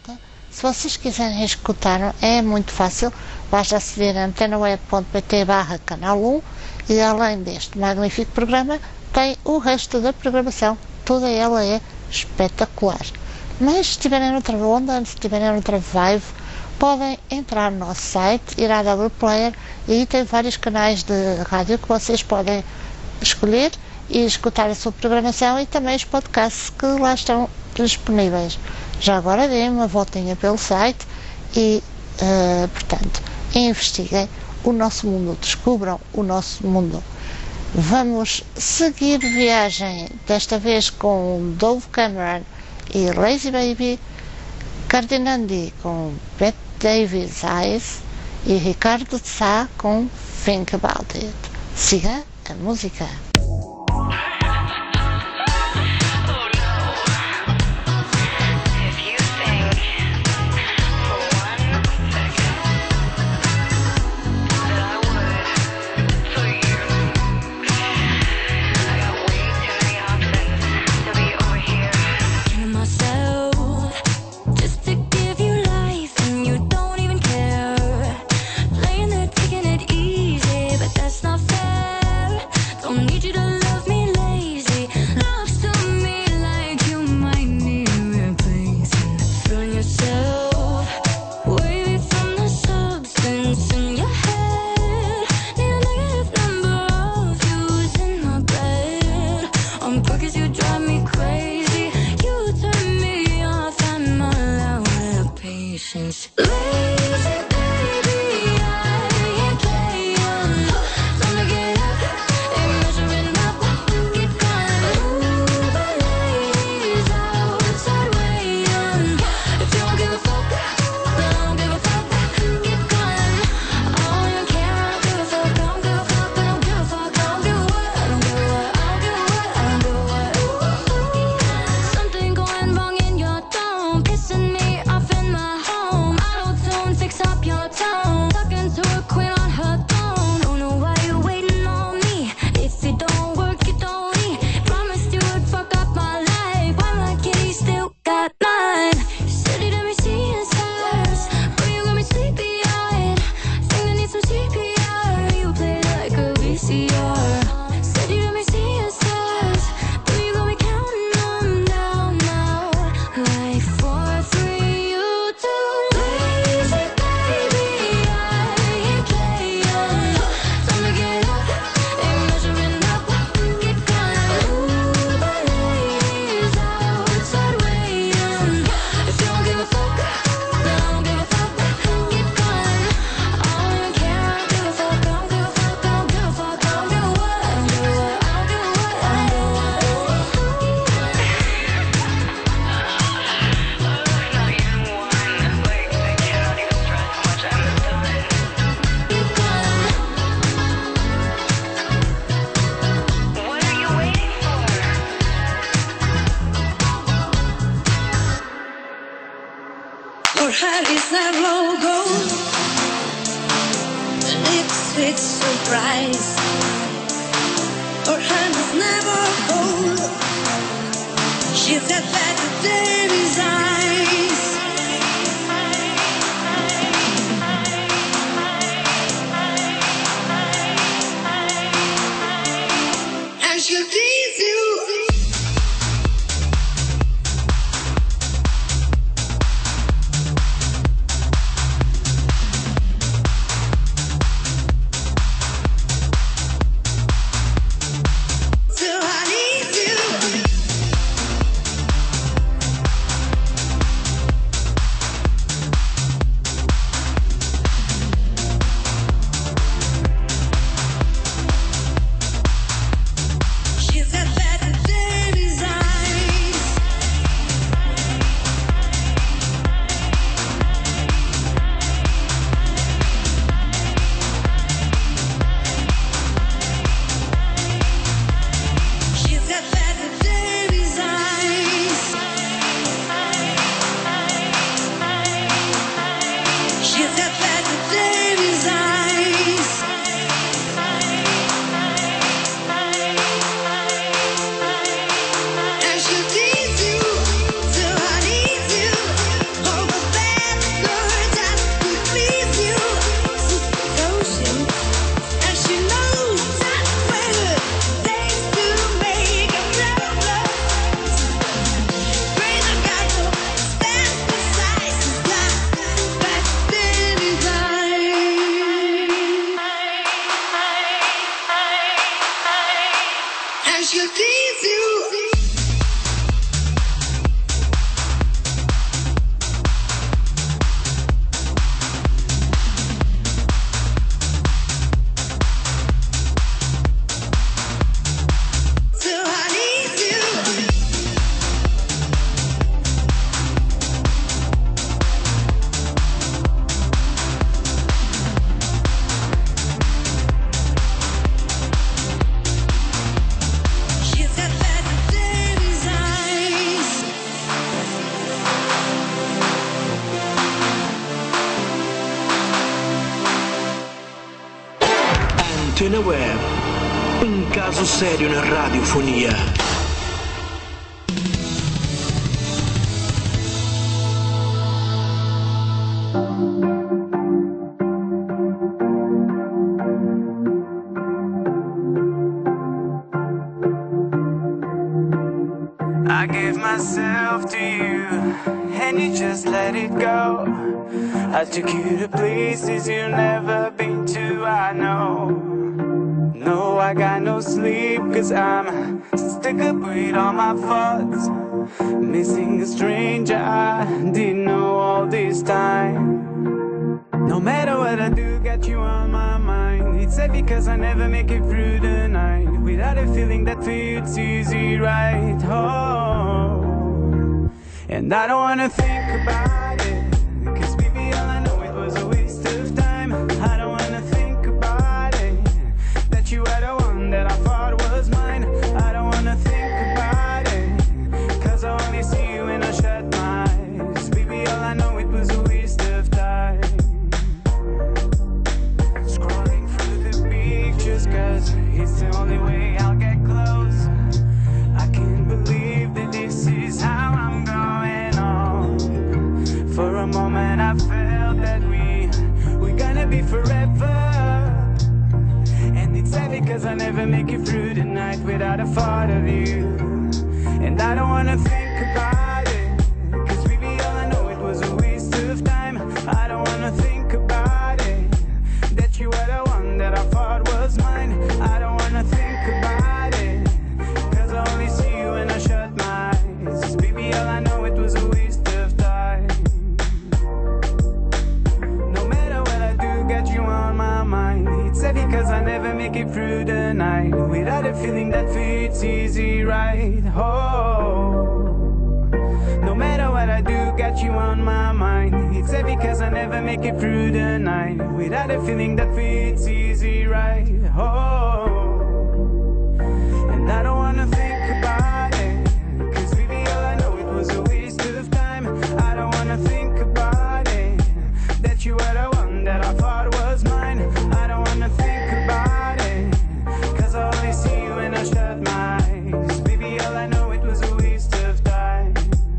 volta. Se vocês quiserem escutar, é muito fácil. Basta aceder a antenaweb.pt/canal 1 e além deste magnífico programa, tem o resto da programação. Toda ela é espetacular. Mas se estiverem noutra onda, se estiverem noutra vibe, podem entrar no nosso site, ir à W Player e aí tem vários canais de rádio que vocês podem escolher e escutar a sua programação e também os podcasts que lá estão disponíveis. Já agora deem uma voltinha pelo site e, portanto, investiguem o nosso mundo, descubram o nosso mundo. Vamos seguir viagem, desta vez com Dove Cameron e Lazy Baby, Cardinandi com Bette Davis Eyes e Ricardo de Sá com Think About It. Siga a música. Her is narrow gold, lips with surprise. Her hand is never cold. She's got that Davis eyes. And she'll tease you. Antena Web. Um caso sério na radiofonia. I gave myself to you, and you just let it go. I took you to places you've never been to, I know. No, I got no sleep, cause I'm stuck up with all my thoughts. Missing a stranger I didn't know all this time. No matter what I do, got you on my mind. It's sad because I never make it through the night without a feeling that feels easy, right? Oh, and I don't wanna think about it, cause baby all I know it was a waste of time. I don't wanna think about it, that you were the one that I thought was mine. I don't wanna think about it, cause I only see you when I shut my eyes. Baby all I know it was a waste of time. Scrolling through the pictures cause it's the only way I'll get close. I can't believe that this is how I'm going on. For a moment I felt that we're gonna be forever. And it's sad because I never make it through the night without a thought of you. And I don't wanna think about it, cause baby all I know it was a waste of time. I don't wanna think about it, that you were the one that I thought was mine. I don't wanna think about it, cause I only see you when I shut my eyes. Baby all I know it was a waste of time. No matter what I do, got you on my mind. It's sad because I never make it through the night without a feeling that fits easy, right? Oh, no matter what I do, got you on my mind. It's sad because I never make it through the night without a feeling that fits easy, right? Oh, and I don't wanna think about it, cause baby all I know it was a waste of time. I don't wanna think about it, that you were the one that I thought was mine. I don't wanna think about it, cause I only see you when I shut my eyes. Baby all I know it was a waste of time.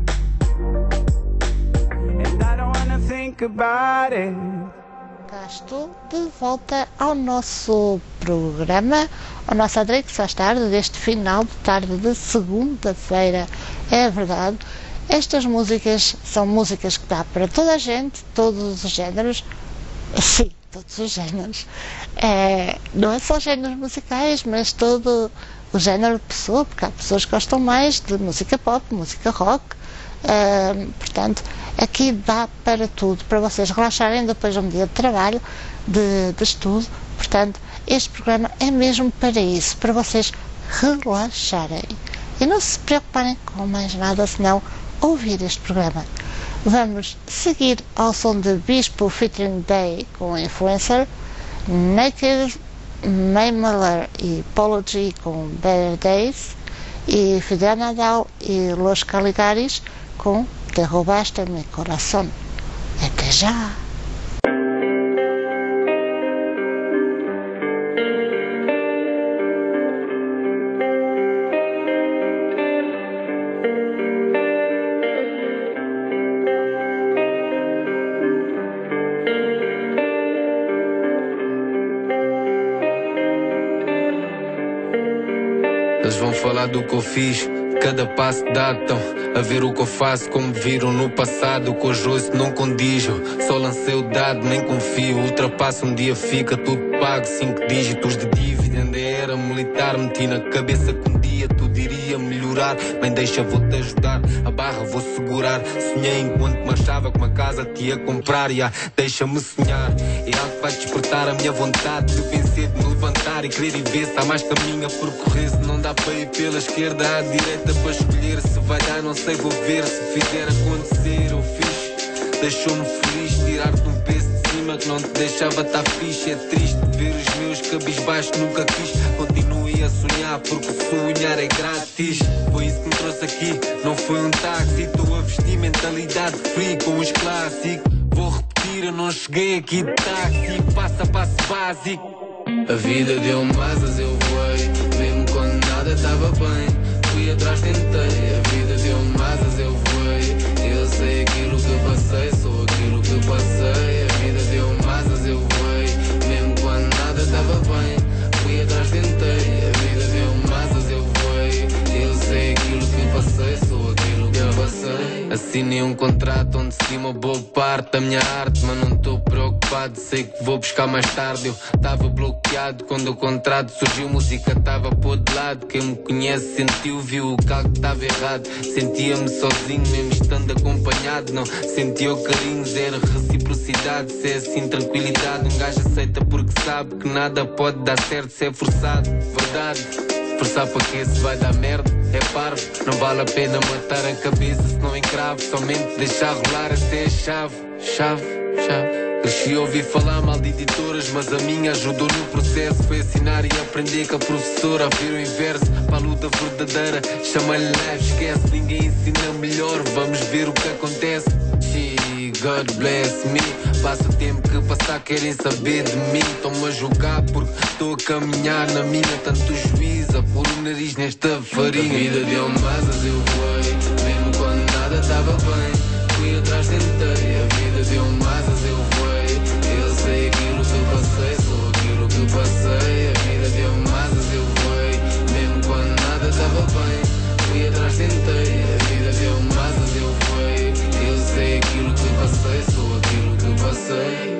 And I don't wanna think about it. Cá estou de volta ao nosso programa, ao nosso Adrix faz tarde, deste final de tarde de segunda-feira. É verdade, estas músicas são músicas que dá para toda a gente, todos os géneros, sim, todos os géneros. Não é só géneros musicais, mas todo o género de pessoa, porque há pessoas que gostam mais de música pop, música rock. Portanto, aqui dá para tudo, para vocês relaxarem depois de um dia de trabalho, de estudo. Portanto, este programa é mesmo para isso, para vocês relaxarem e não se preocuparem com mais nada senão ouvir este programa. Vamos seguir ao som de Bispo featuring Day com Influencer, Naked, May Miller e Polo G com Better Days e Fidel Nadal e Los Caligaris com Te Roubaste Mi Corazón. Até já! Eles vão falar do que eu fiz, cada passo dado, a ver o que eu faço, como viram no passado. O que hoje ouço não condiz, só lancei o dado, nem confio. Ultrapassa um dia, fica tudo pago, 5 dígitos de dívida. Ainda era militar, meti na cabeça que um dia tudo iria melhorar. Bem, deixa, vou-te ajudar, a barra vou segurar. Sonhei enquanto marchava que uma casa te ia comprar, deixa-me sonhar. É algo que vai despertar a minha vontade de vencer, de me levantar e querer ir ver se há mais caminho a percorrer. Se não dá para ir pela esquerda à direita para escolher, se vai dar não sei, vou ver. Se fizer acontecer eu fiz, deixou-me feliz, tirar-te um peso de cima que não te deixava estar fixe. É triste ver os meus cabisbaixos, nunca quis. Continue a sonhar porque sonhar é grátis. Foi isso que me trouxe aqui, não foi um táxi. Estou a vestir mentalidade free com os clássicos. Vou repetir, eu não cheguei aqui de táxi, passo a passo básico. A vida deu-me asas, eu voei. Mesmo quando nada estava bem, fui atrás, tentei. A vida deu-me asas, eu voei. Eu sei aquilo que passei, sou aquilo que passei. A vida deu-me asas, eu voei. Mesmo quando nada estava bem, fui atrás, tentei. A vida deu-me asas, eu voei. Eu sei aquilo que passei, sou aquilo que passei. Assinei um contrato onde se uma boa parte da minha arte, mas não estou preocupado, sei que vou buscar mais tarde. Eu estava bloqueado quando o contrato surgiu, música estava por de lado. Quem me conhece sentiu, viu o que algo estava errado. Sentia-me sozinho, mesmo estando acompanhado. Não sentia o carinho, zero reciprocidade. Se é assim tranquilidade, um gajo aceita porque sabe que nada pode dar certo se é forçado. Verdade, forçar para que se vai dar merda é parvo. Não vale a pena matar a cabeça se não encravo. Somente deixar rolar até a chave. Cresci e ouvi falar mal de editoras, mas a minha ajudou no processo. Foi assinar e aprender com a professora a ver o inverso. Para a luta verdadeira, chama-lhe live, esquece. Ninguém ensina melhor, vamos ver o que acontece. God bless me. Passa o tempo que passar, querem saber de mim. Estão-me a julgar porque estou a caminhar na minha. Tanto juízo a pôr o nariz nesta farinha. A vida deu-me asas, eu voei. Mesmo quando nada estava bem, fui atrás, tentei. A vida deu-me asas, eu voei. Eu sei aquilo que passei, sou aquilo que passei. A vida deu-me asas, eu voei. Mesmo quando nada estava bem, fui atrás, tentei. A vida deu-me asas, eu voei. Eu sei aquilo que passei, sou aquilo que passei.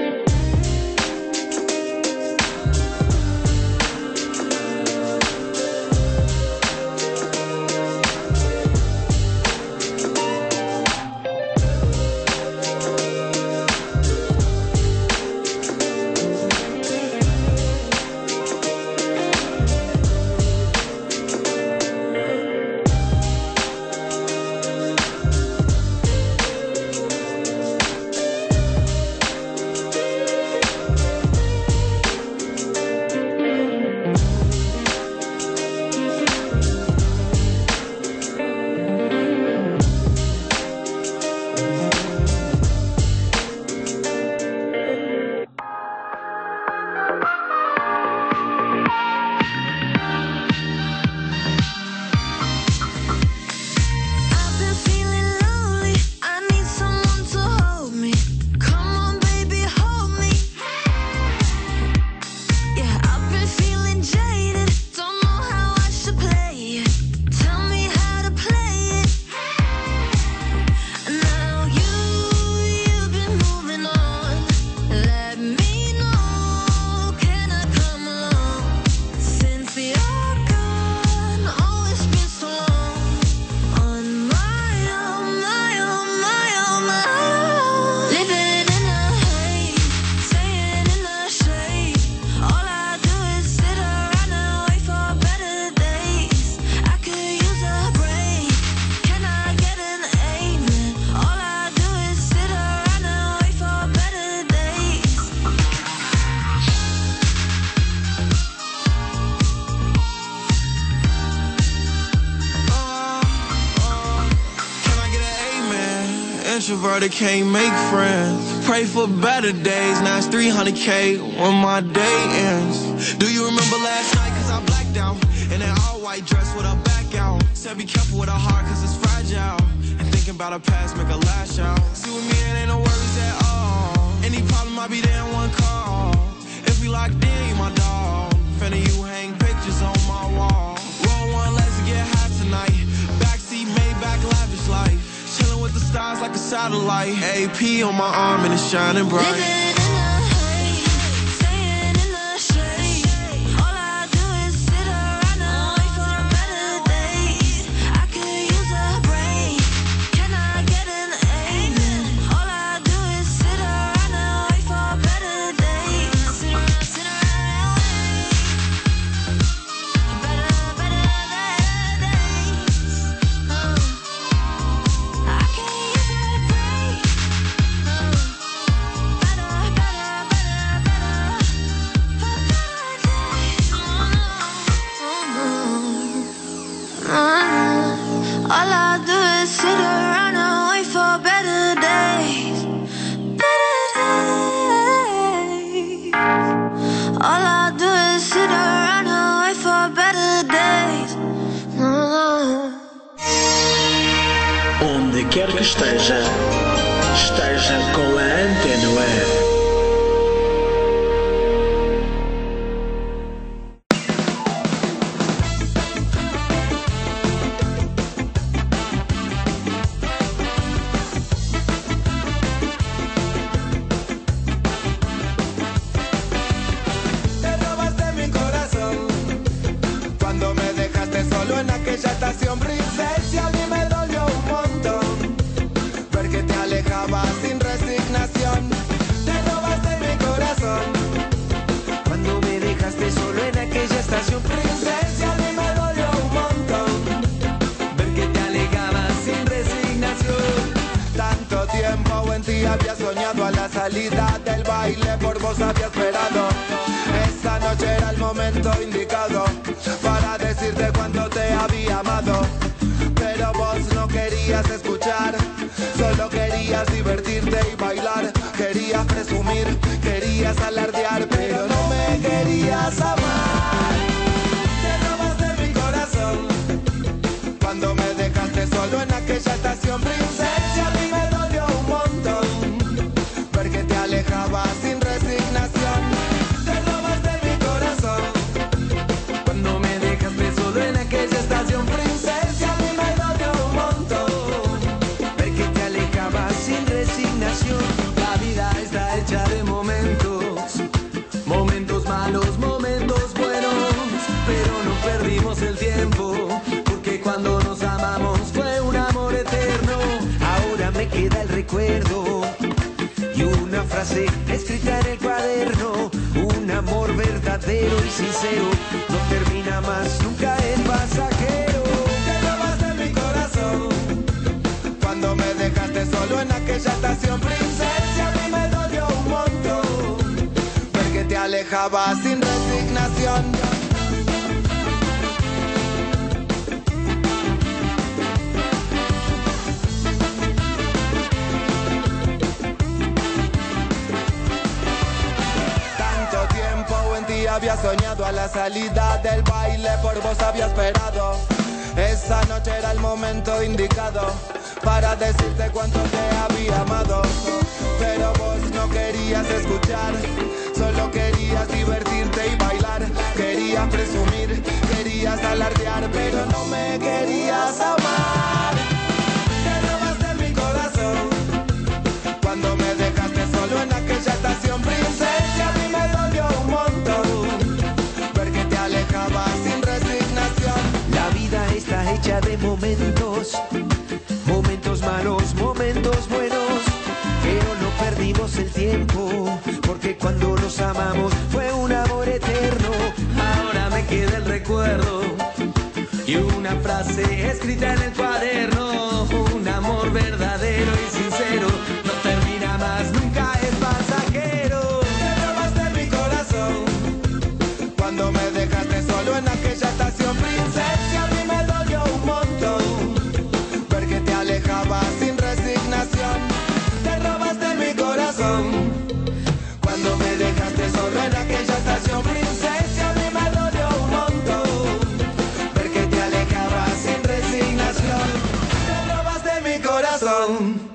Introverted can't make friends. Pray for better days. Now it's 300K when my day ends. Do you remember last night? Cause I blacked out in an all white dress with a back out. Said be careful with a heart cause it's fragile. And thinking about her past make her lash out. See with me it ain't no worries at all. Any problem I'll be there in one call. If we locked in, you my dog. Fan of you hang pictures on my wall. Roll one, let's get high tonight. Backseat Maybach, lavish life. Chilling with the stars like a satellite. AP on my arm and it's shining bright. Better quer que esteja, esteja com a Antena Web. Te robaste mi corazón cuando me dejaste solo en aquella estación princesa. A mí me dolió un montón ver que te alejabas sin resignación. Te robaste mi corazón cuando me dejaste solo en aquella estación princesa. A mí me dolió un montón ver que te alejabas sin resignación. Tanto tiempo en ti había soñado, a la salida del baile por vos había esperado. Esa noche era el momento indicado para decirte cuánto te había amado. Pero vos no querías escuchar, solo querías divertirte y bailar. Querías presumir, querías alardear, pero no me querías amar. Te robaste mi corazón cuando me dejaste solo en aquella estación princesa. A mí me dolió un montón ver que te alejabas sin resignación. Te robaste mi corazón cuando me dejaste solo en aquella estación princesa. A mí me dolió un montón ver que te alejabas sin resignación. La vida está hecha de momentos, momentos malos, momentos buenos, pero no perdimos el tiempo, porque cuando nos amamos fue un amor eterno. Ahora me queda el recuerdo y una frase escrita en el cuaderno. Un amor verdadero y sincero no termina más, nunca es pasajero. Te robaste mi corazón cuando me dejaste solo en aquella estación princesa. A mí me dolió un montón ver que te alejabas sin resignación. Tanto tiempo en ti había soñado, a la salida del baile por vos había esperado. Esa noche era el momento indicado para decirte cuánto te había amado. Pero vos no querías escuchar, solo querías divertirte y bailar. Querías presumir, querías alardear, pero no me querías amar. Te robaste mi corazón cuando me dejaste solo en aquella estación princesa. A mí me dolió un montón ver que te alejabas sin resignación. La vida está hecha de momentos, momentos malos, momentos buenos, pero no perdimos el tiempo, porque cuando nos amamos fue un amor eterno. Ahora me queda el recuerdo y una frase escrita en el cuaderno. Un amor verdadero y sincero no termina más, nunca es pasajero. Te robaste mi corazón cuando me dejaste solo en aquella estación princesa. A mí me dolió un montón ver que te alejabas sin resignación. Te robaste mi corazón cuando me dejaste solo en aquella estación princesa. A mí me dolió un montón ver que te alejabas sin resignación. Te robaste mi corazón.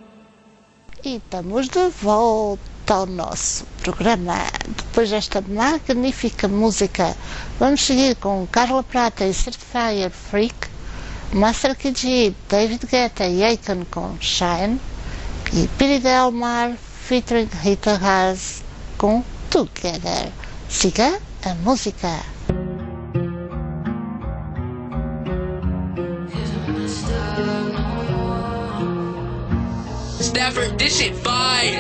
E estamos de volta ao nosso programa. Depois desta magnífica música, vamos seguir com Carla Prata e Certified Freak, Master KG, David Guetta e Akon com Shine, e Piri Del Mar featuring Rita Haas com Together. Siga a música. Stafford, this shit fire.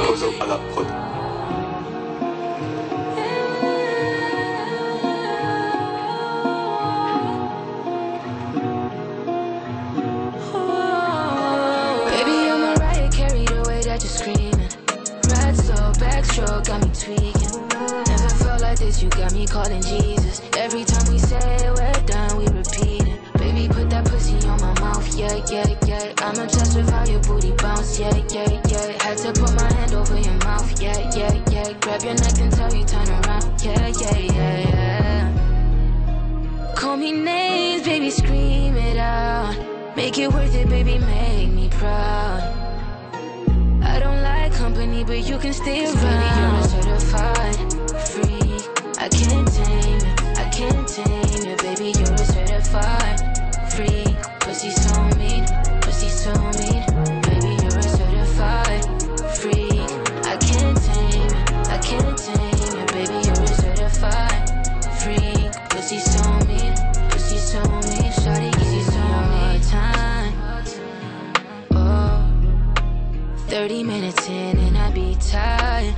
Baby, I'm Mariah Carey, the way that you're screaming. Right so backstroke got me tweaking. Never felt like this, you got me calling Jesus. Every time we say we're done, we repeat it. Baby, put that pussy on my mouth, yeah, yeah, yeah. I'm obsessed with how your booty bounce, yeah, yeah, yeah. Had to put my hand over your mouth, yeah, yeah, yeah. Grab your neck and tell you turn around, yeah, yeah, yeah, yeah. Call me names, baby, scream it out. Make it worth it, baby, make me proud. I don't like company, but you can stay around. Baby, you're a certified freak. I can't tame you, I can't tame you. Baby, you're a certified freak. Pussy so mean, pussy so mean. Baby, you're a certified freak. I can't tame you, I can't tame you. Baby, you're a certified freak. Pussy so mean, pussy so mean. Shawty, give you so much time. Oh, 30 minutes in and I be tired.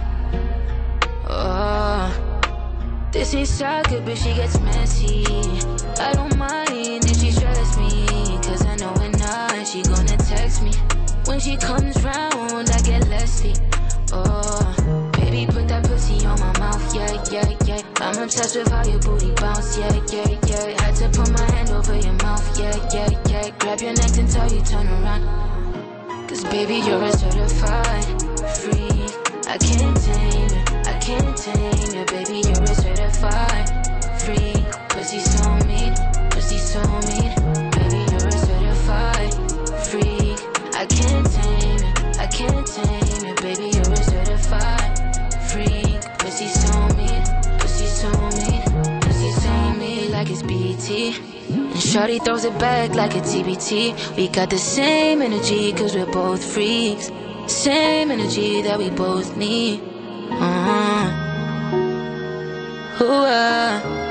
Oh, this ain't so good, but she gets messy. I don't mind if she stress me, cause I know when not, she gonna text me. When she comes round, I get lessy. Oh, baby, put that pussy on my mouth, yeah, yeah, yeah. I'm obsessed with how your booty bounce, yeah, yeah, yeah. Had to put my hand over your mouth, yeah, yeah, yeah. Grab your neck until you turn around. Cause baby, you're a certified freak. I can't tame you, I can't tame you. Baby, you're a certified freak. Pussy so mean, pussy so mean. Baby, you're a certified freak. I can't tame you, I can't tame you. Baby, you're a certified freak. Pussy so mean, pussy so mean. Pussy so mean like it's BT. And shorty throws it back like a TBT. We got the same energy cause we're both freaks. Same energy that we both need. Ooh,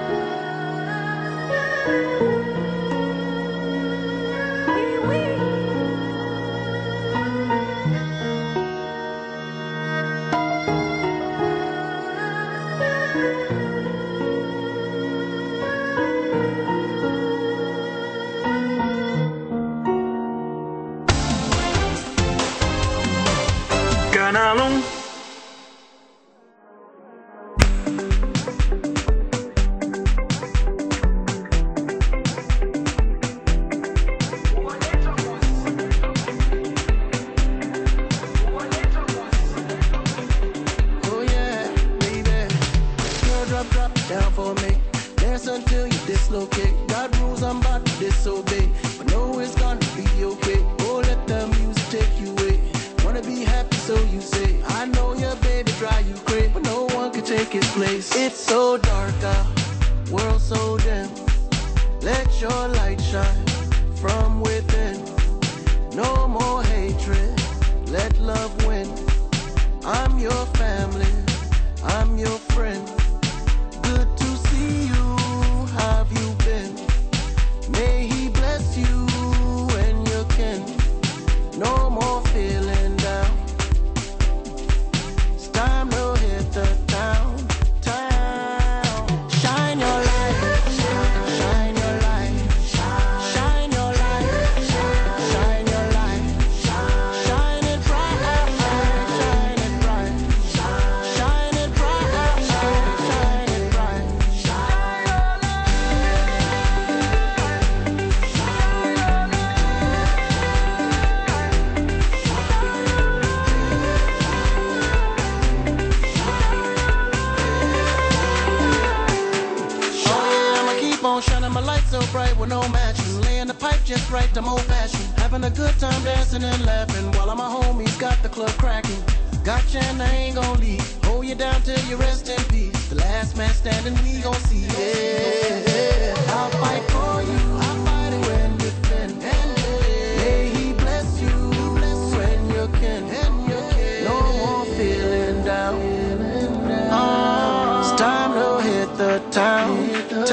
Canalum. Oh yeah, baby. Girl, drop down for me. Dance until you dislocate. Got rules I'm about to disobey, but know it's gonna be okay. Oh, let the music take you away. Wanna be happy, so you say. I know your baby drive you crazy, but no one can take his place. It's so dark out, world so dim. Let your light shine from within. No more hatred, let love win. I'm your family, I'm your friend. Good to see you, how have you been? May he bless you and your kin. No more feeling down. It's time to hit the town. Shine your light, shine your light, shine your light, shine your light, shine it bright, shine it bright, shine it bright, shine it bright. On shining my light so bright with no matching. Laying the pipe just right, I'm old fashioned. Having a good time dancing and laughing while all my homies got the club cracking. Gotcha and I ain't gon' leave. Hold you down till you rest in peace. The last man standing, we gon' see. Yeah, I'll fight for you. I'll fight it when you fin. May he bless you when you can. No more feeling down. It's time to hit the town.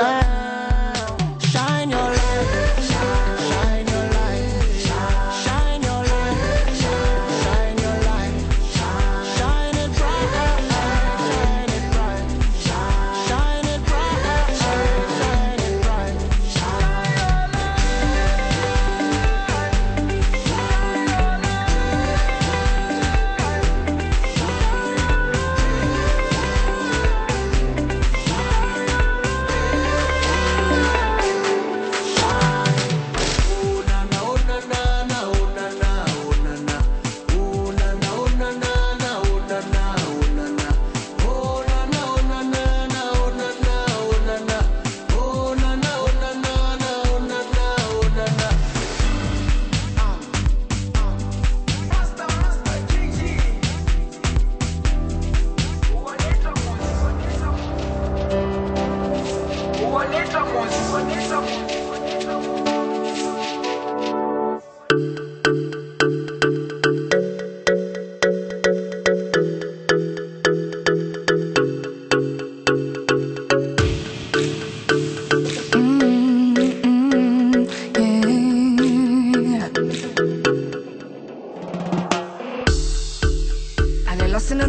Shine your light, shine your light, shine your light, shine your light, shine it bright, shine it bright, shine it bright, shine it bright, shine your light.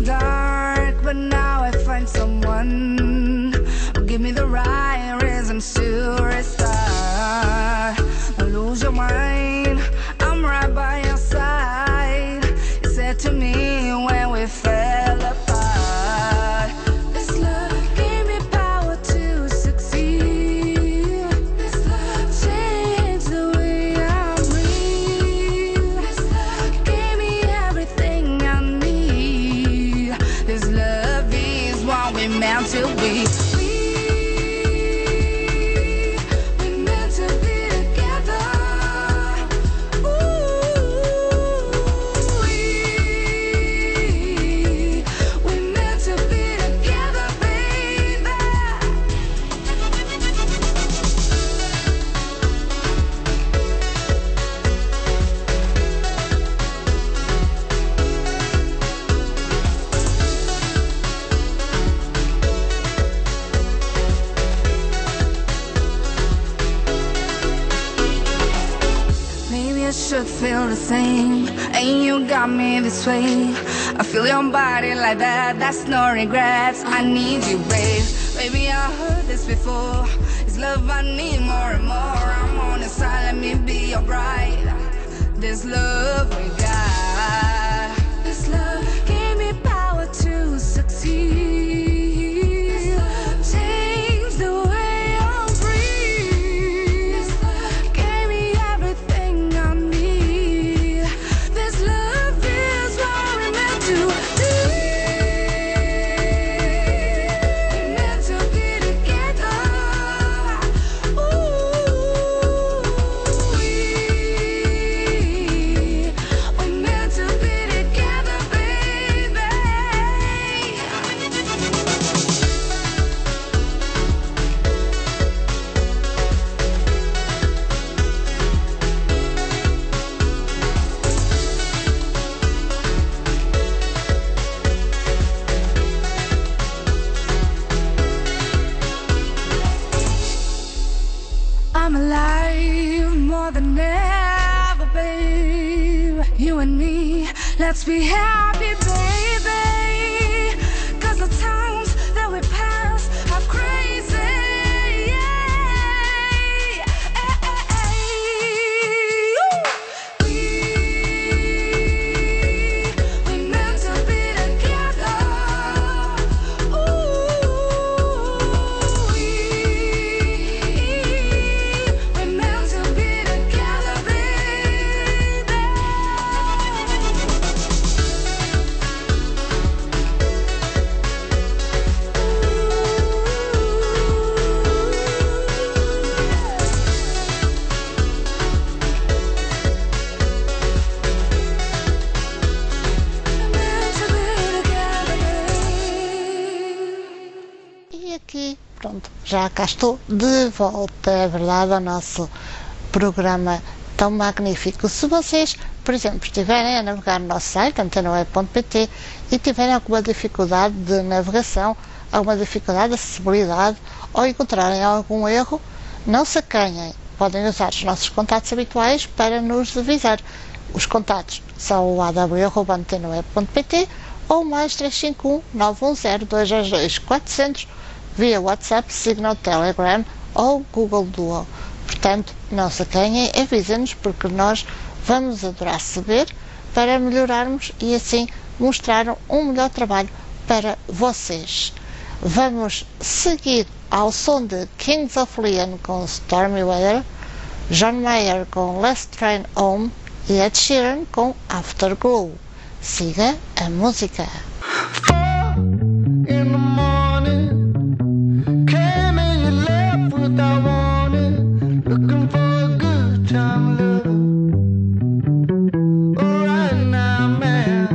dark, but now I find someone who give me the right reasons to restart. Don't lose your mind, I'm right by your side. You said to me when we fell apart, this love gave me power to succeed. This love changed the way I breathe. This love gave me everything I need. This love is what we're meant to be. We're meant to be together. We're meant to be together, baby. Maybe I should feel the same. And you got me this way. I feel your body like that. That's no regrets. I need you, babe. Baby, I heard this before. It's love I need more and more. I'm on the side, let me be your bride. This love we got. This love gave me power to succeed. This love changed the way I breathe. This love gave me everything I need. This love is what we're meant to do. We're meant to be together. We're meant to be together, baby. I'm alive more than ever, babe. You and me, let's be happy, baby. 'Cause the times that we pass are crazy. We're meant to be together. We're meant to be together, baby. E aqui, pronto, já cá estou de volta, é verdade, ao nosso programa tão magnífico. Se vocês, por exemplo, estiverem a navegar no nosso site, antenoe.pt, e tiverem alguma dificuldade de navegação, alguma dificuldade de acessibilidade, ou encontrarem algum erro, não se acanhem. Podem usar os nossos contatos habituais para nos avisar. Os contatos são o aw@antenoe.pt ou mais 351 910 222 400 via WhatsApp, Signal, Telegram ou Google Duo. Portanto, não se acanhem, avisem-nos, porque nós vamos adorar saber para melhorarmos e assim mostrar um melhor trabalho para vocês. Vamos seguir ao som de Kings of Leon com Stormy Weather, John Mayer com Last Train Home e Ed Sheeran com Afterglow. Siga a música. In the morning, came and you left without warning, looking for a good time, love. Oh, right now, man.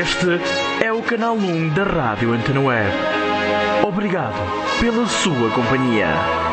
Este é o canal 1 da Rádio Antena Web. Obrigado pela sua companhia.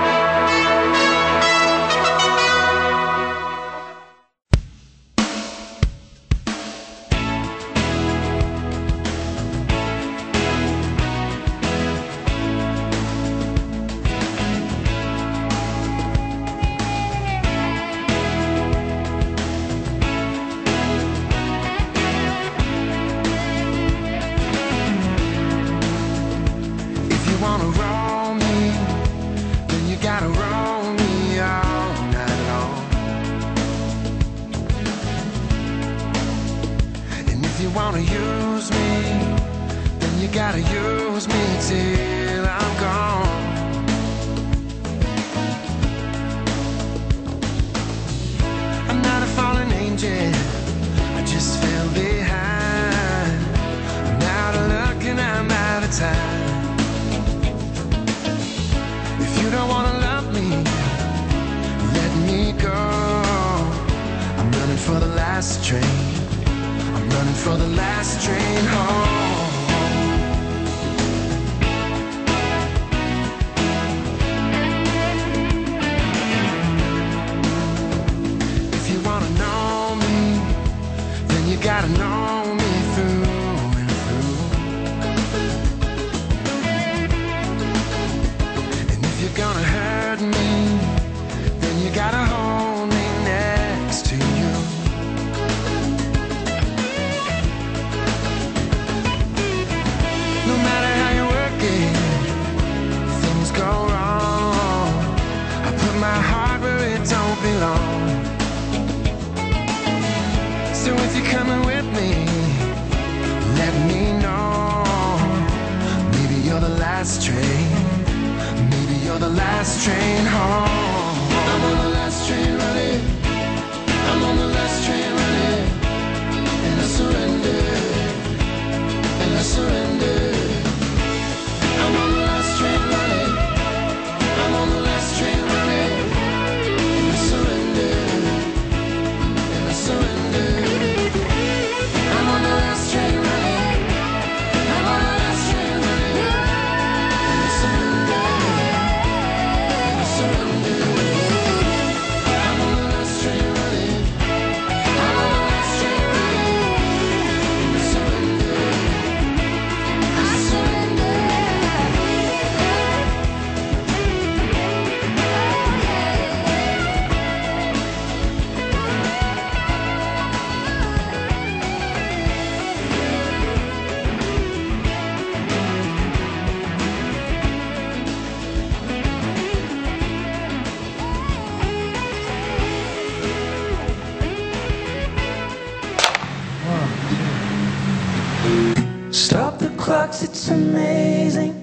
Stop the clocks, it's amazing.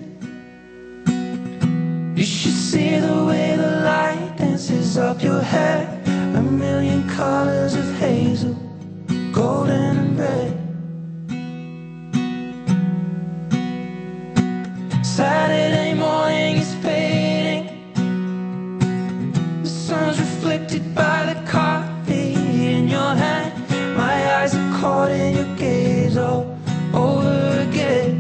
You should see the way the light dances up your hair. A million colors of hazel, golden and red. Saturday morning is fading. The sun's reflected by the coffee in your hand. My eyes are caught in your gaze all over again.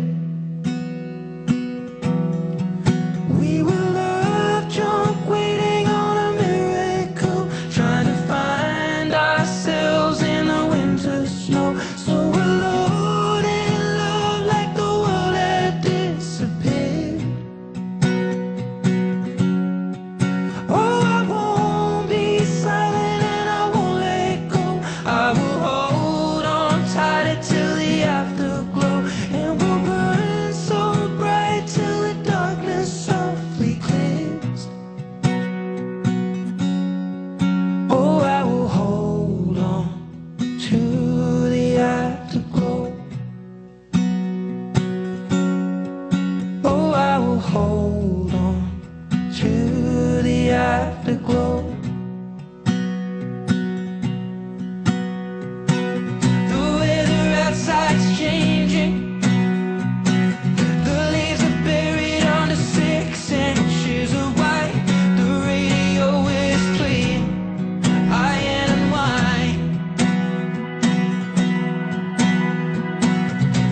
We were love drunk, waiting on a miracle, trying to find ourselves in the winter snow. So alone in love, like the world had disappeared. Oh, I won't be silent and I won't let go. I will hold on tighter till the afterglow, and we'll burn so bright till the darkness softly clears. Oh, I will hold on to the afterglow. Oh, I will hold on to the afterglow. The weather outside's changing. The leaves are buried under 6 inches of white. The radio is playing iron and wine.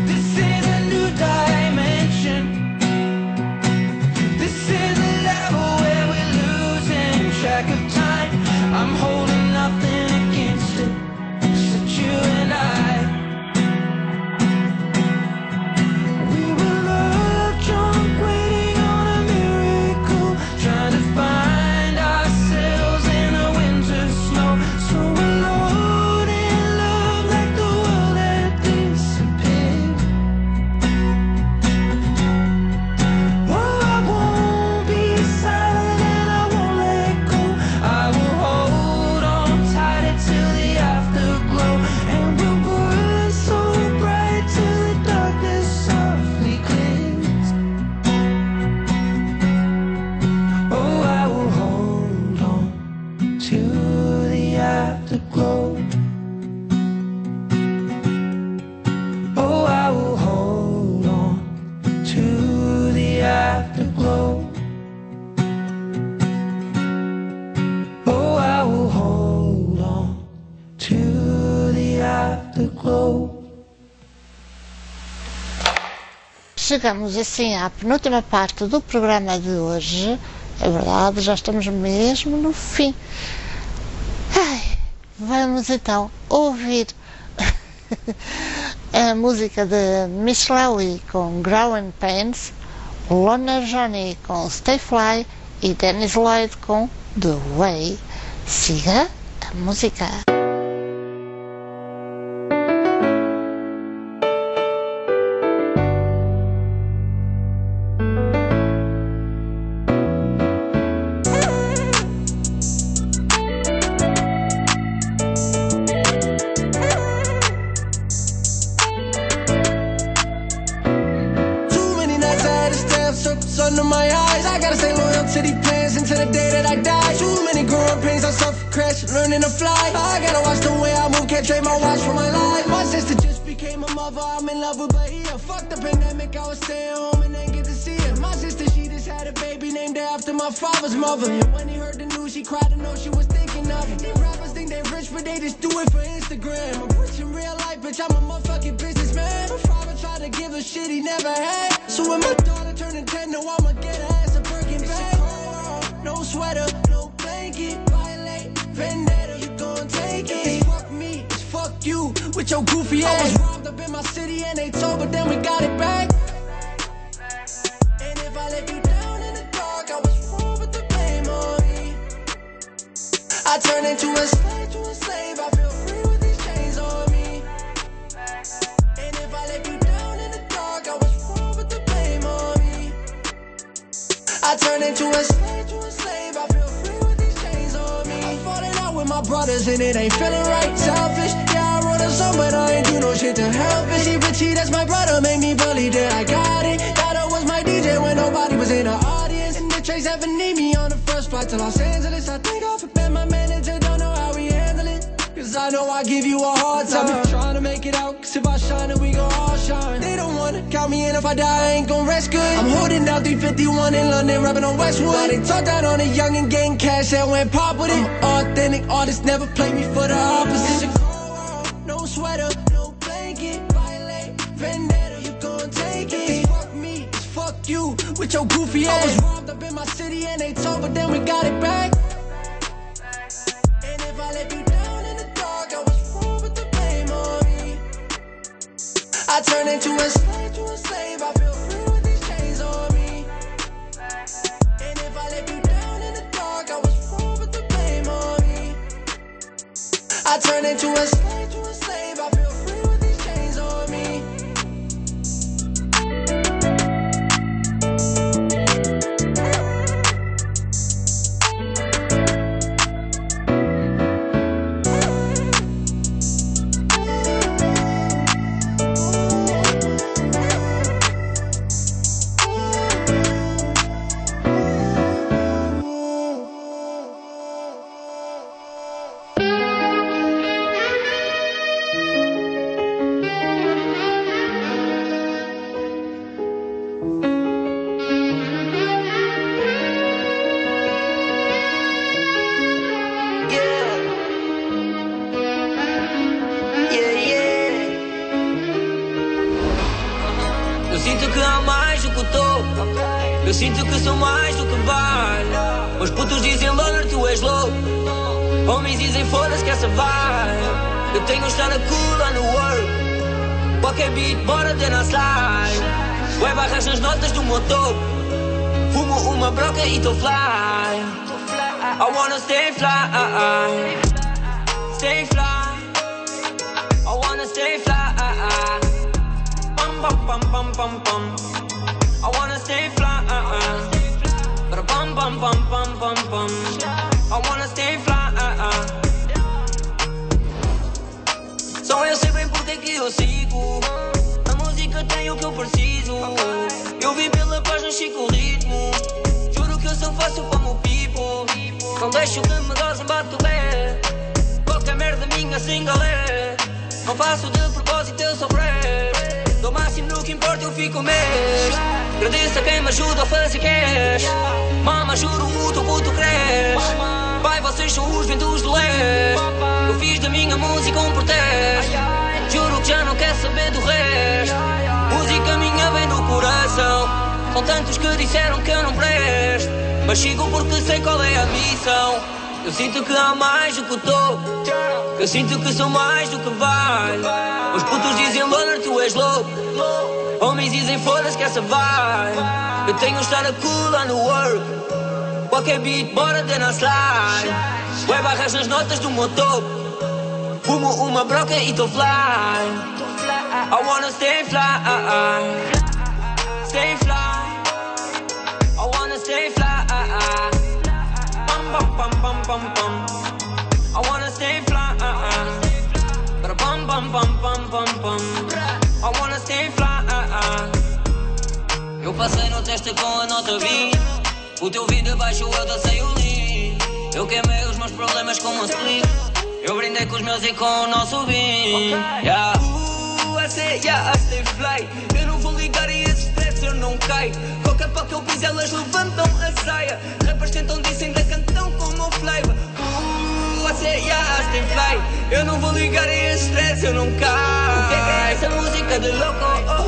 chegamos assim à penúltima parte do programa de hoje. É verdade, já estamos mesmo no fim. Ai, vamos então ouvir a música de Michelawi com Growing Pains, Lorna Johnny com Stay Fly e Dennis Lloyd com The Way. Siga a música. Under my eyes, I gotta stay loyal to these plans until the day that I die. Too many growing pains, I suffer crash, learning to fly. I gotta watch the way I move, can't trade my watch for my life. My sister just became a mother, I'm in love with Bahia. Fuck the pandemic, I was staying home and ain't get to see her. My sister, she just had a baby named after my father's mother. And when he heard the news, he cried to know she was thinking of it. These rappers think they rich, but they just do it for Instagram. I'm rich in real life, bitch, I'm a motherfucking businessman. My father tried to give her shit he never had. So when my daughter turning 10, no, I'ma get her ass a Birkin bag. No sweater, no blanket, violate, vendetta, you gon' take it. It's fuck me, it's fuck you, with your goofy ass. I was robbed up in my city and they told, but then we got it back. And if I let you down in the dark, I was wrong, but the blame on me. I turn into a slave, I feel free with these chains on me. And if I let you down in the dark, I was wrong, but the blame on me. I turn into a slave, I feel free with these chains on me. I'm falling out with my brothers and it ain't feeling right. Selfish, yeah, I wrote a song, but I ain't do no shit to help it. See, Richie, that's my brother, made me believe that I got it. Dada was my DJ when nobody was in the audience. And the Trace ever need me on the first flight to Los Angeles. I think I'll forget my manager, don't know how we handle it. Cause I know I give you a hard time. I've been trying to make it out, cause if I shine it, we gon' all shine. They don't wanna count me in, if I die, I ain't gon' rest good. I'm holding down 351 in London, rapping on Westwood. But they talked out on a young and getting cash and went pop with it. Authentic artists never play me for the opposite. It's a cold world, no sweater, no blanket, violate, vendetta, you gon' take it. It's fuck me, it's fuck you, with your goofy ass. I was robbed up in my city and they told, but then we got it back. And if I let you down in the dark, I was wrong, but the blame on me. I turn into a slave, I feel free with these chains on me. And if I let you down in the dark, I was wrong, but the blame on me. I turn into a slave, I feel free with these chains on me. Eu sinto que há mais do que o topo. Eu sinto que sou mais do que vale. Os putos dizem loner, tu és louco. Homens dizem foda-se que essa vai. Eu tenho que estar na cool on the work. Qualquer beat, bora ter na slide. Ué, barras nas notas do meu topo. Fumo uma broca e tô fly. I wanna stay fly. Stay fly. I wanna stay fly. Bum bum bum bum bum. I wanna stay fly. But bum bum bum bum bum bum. I wanna stay fly. Só eu sei bem porque que eu sigo. A música tem o que eu preciso. Eu vim pela paz, não chico o ritmo. Juro que eu sou fácil como o people. Não deixo que me gozem, bato o pé. Qualquer merda minha sem galé. Não faço de propósito, eu sou fresh. Dou máximo no que importa, eu fico mês. Agradeço a quem me ajuda a fazer cash. Mama, juro, o teu puto cresce. Pai, vocês são os ventos do leste. Eu fiz da minha música um protesto. Juro que já não quero saber do resto. Música minha vem do coração. São tantos que disseram que eu não presto, mas sigo porque sei qual é a missão. Eu sinto que há mais do que o topo, eu sinto que sou mais do que vale. Os putos dizem loner, tu és louco. Homens dizem foda-se que essa vai. Eu tenho de estar a cool lá no work. Qualquer beat, bora de na slide. Ué, barras nas notas do meu topo. Fumo uma broca e tô fly. I wanna stay fly. Stay fly. I wanna stay fly. Bum bum bum bum bum bum. I wanna stay fly. But bum bum bum bum bum bum. I wanna stay fly. Eu passei no teste com a nota 20. O teu vídeo abaixo, eu dancei o link. Eu queimei os meus problemas com uma split. Eu brindei com os meus e com o nosso vinho. Yeah. I say yeah, I stay fly. Eu não vou ligar e esse stress eu não caio. Qualquer pau que eu piso elas levantam a saia. Rappers tentam disso, ainda cantam com o meu flavor. I say yeah, I stay fly. Eu não vou ligar e esse stress eu não caio. O que é essa música de louco?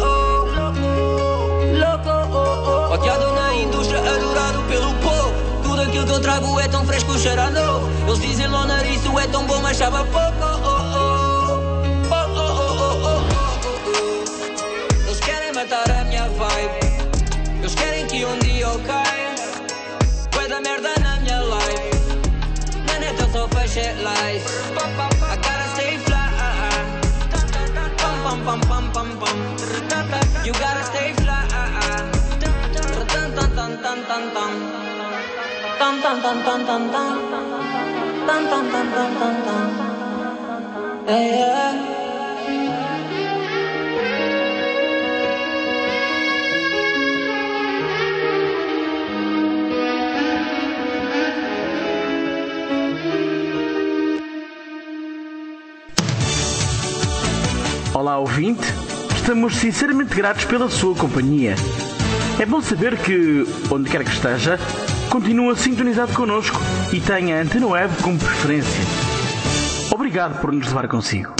Louco, odiado na indústria, adorado pelo povo. Tudo aquilo que eu trago é tão fresco, cheira novo. Eles dizem loner, isso é tão bom, mas sabe a pouco. Eles querem matar a minha vibe. Eles querem que um dia eu caia. Vai dar merda na minha life. Na net eu só fecho lies. I gotta stay fly. Pum pum pum pum pum. You gotta stay fly. Tan tan tan tan tan tan. Tan tan tan tan tan tan. Tan tan tan tan tan tan. Yeah. Olá, ouvinte. Estamos sinceramente gratos pela sua companhia. É bom saber que, onde quer que esteja, continua sintonizado connosco e tenha a Antena Web como preferência. Obrigado por nos levar consigo.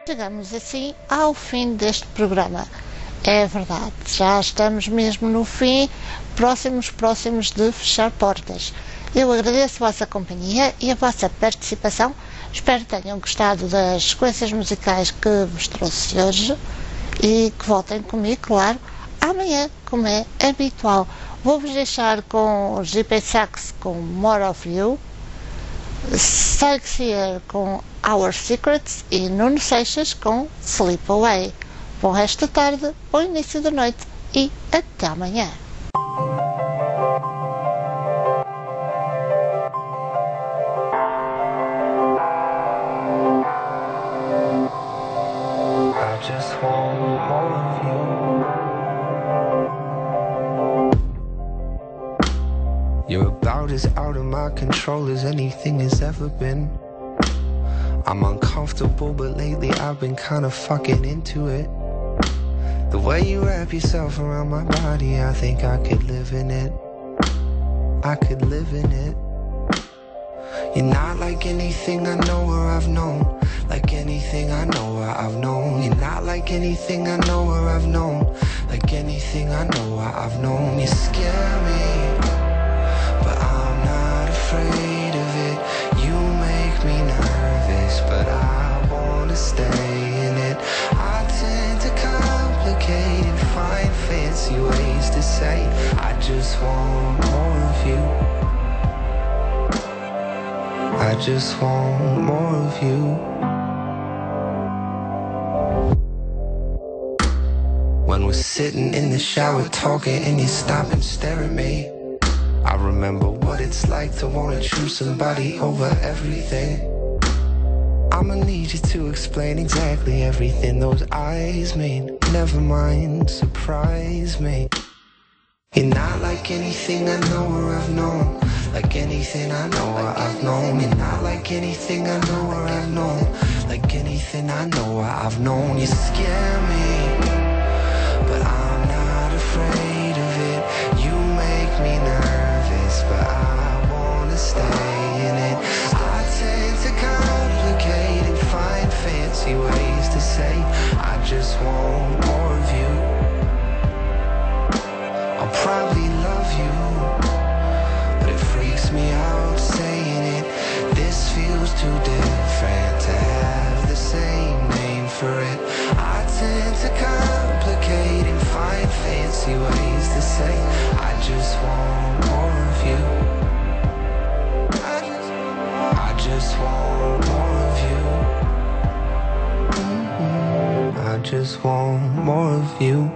Chegamos assim ao fim deste programa. É verdade, já estamos mesmo no fim, próximos de fechar portas. Eu agradeço a vossa companhia e a vossa participação. Espero que tenham gostado das sequências musicais que vos trouxe hoje e que voltem comigo, claro, amanhã, como é habitual. Vou-vos deixar com o JP Sax com More of You, Sexier com Our Secrets e Nuno Seixas com Sleep Away. Bom resto da tarde, bom início da noite e até amanhã. I just want more of you. You're about as out of my control as anything has ever been. I'm uncomfortable, but lately I've been kinda fucking into it. The way you wrap yourself around my body, I think I could live in it. I could live in it. You're not like anything I know or I've known. Like anything I know or I've known. You're not like anything I know or I've known. Like anything I know or I've known. You scare me, but I'm not afraid of it. You make me nervous, but I wanna stay in it. I tend to complicate and find fancy ways to say I just want more of you. I just want more of you. When we're sitting in the shower talking and you stop and stare at me, I remember what it's like to wanna choose somebody over everything. I'ma need you to explain exactly everything those eyes mean. Never mind, surprise me. You're not like anything I know or I've known. Like anything I know or I've known. You're not like anything I know or I've known. Like anything I know or I've known. You scare me, but I'm not afraid of it. You make me nervous, but I wanna stay in it. I tend to complicate and find fancy ways to say I just want more of you. I'll probably love you, but it freaks me out saying it. This feels too different to have the same name for it. I tend to complicate and find fancy ways to say I just want more of you. I just want more of you. I just want more of you.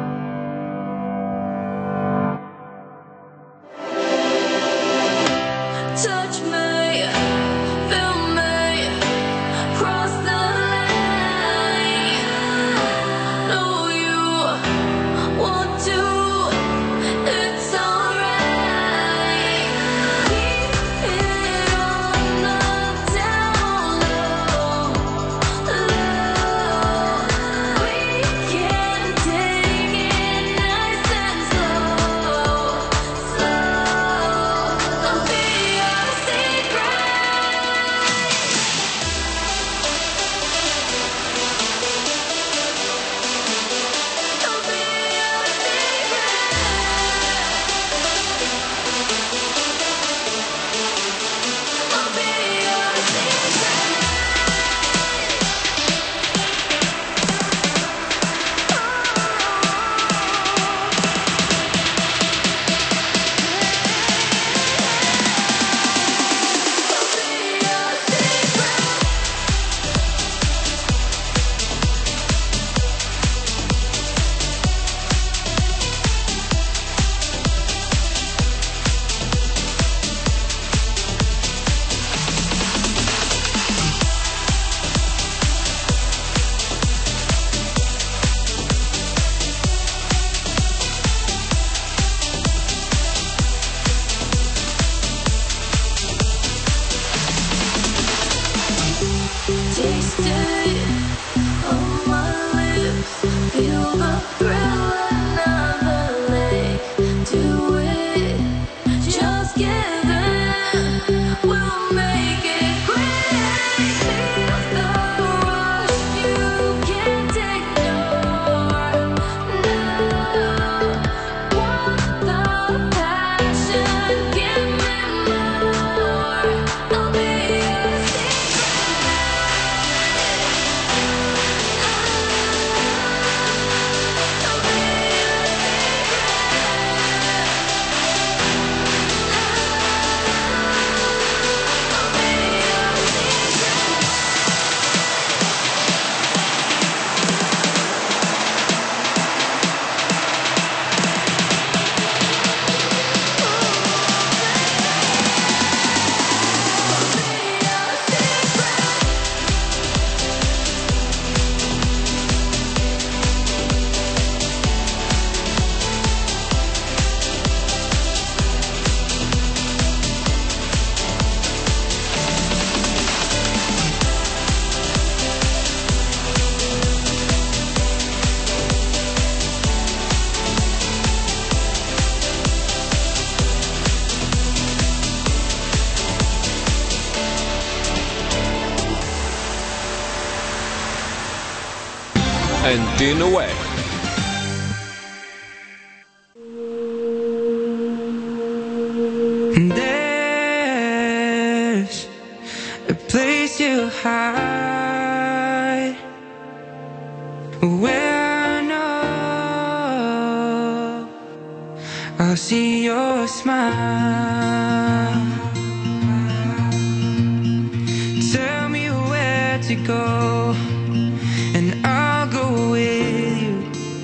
Touch me, feel me, cross the line. Know you want to, it's alright. Keep it on the down low, low. We can take it nice and slow, slow. Don't be a secret. Don't be a secret. Don't be a Taste it on my lips. Feel the thrill, another leg to it. Just give in, we'll make it quick. Feel the rush, you Antena Web. There's a place to hide where I know I'll see your smile. Tell me where to go and I'll go with you.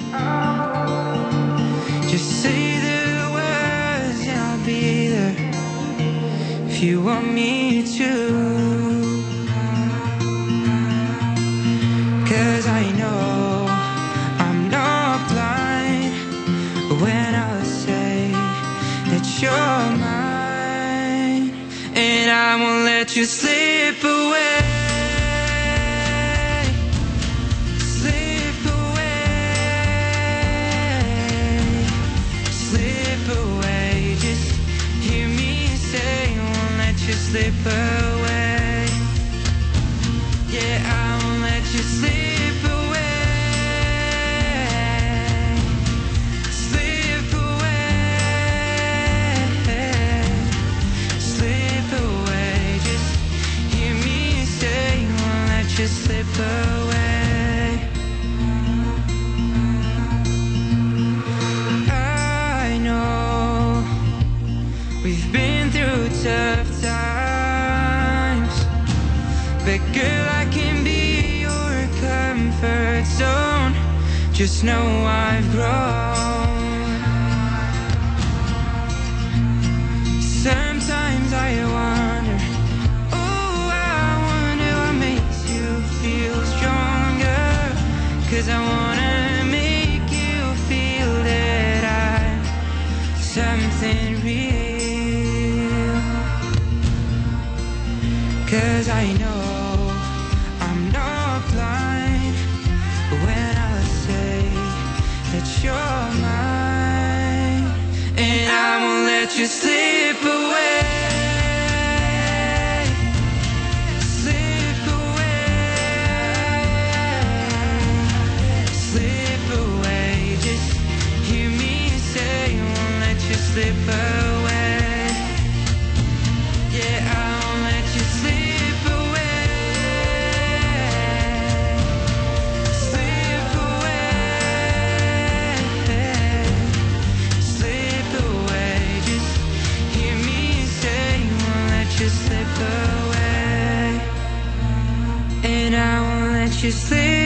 Just say the words and I'll be there if you want me to. 'Cause I know I'm not blind when I say that you're mine, and I won't let you slip away. Slip away. Slip away. Just hear me say, I won't let you slip away. Yeah, I won't let you slip away. Slip away. Slip away. Just hear me say, I won't let you slip away. I know we've been through tough times, but girl, I can be your comfort zone. Just know I've grown. Sometimes I wonder, oh, I wonder what makes you feel stronger. 'Cause I wanna make you feel that I'm something real. 'Cause I know I'm not blind when I say that you're mine, and I won't let you slip away. Slip away. Slip away. Just hear me say, I won't let you slip away. Yeah, I won't let you slip away. Slip away. Slip away. Just hear me say, I won't let you slip away. And I won't let you slip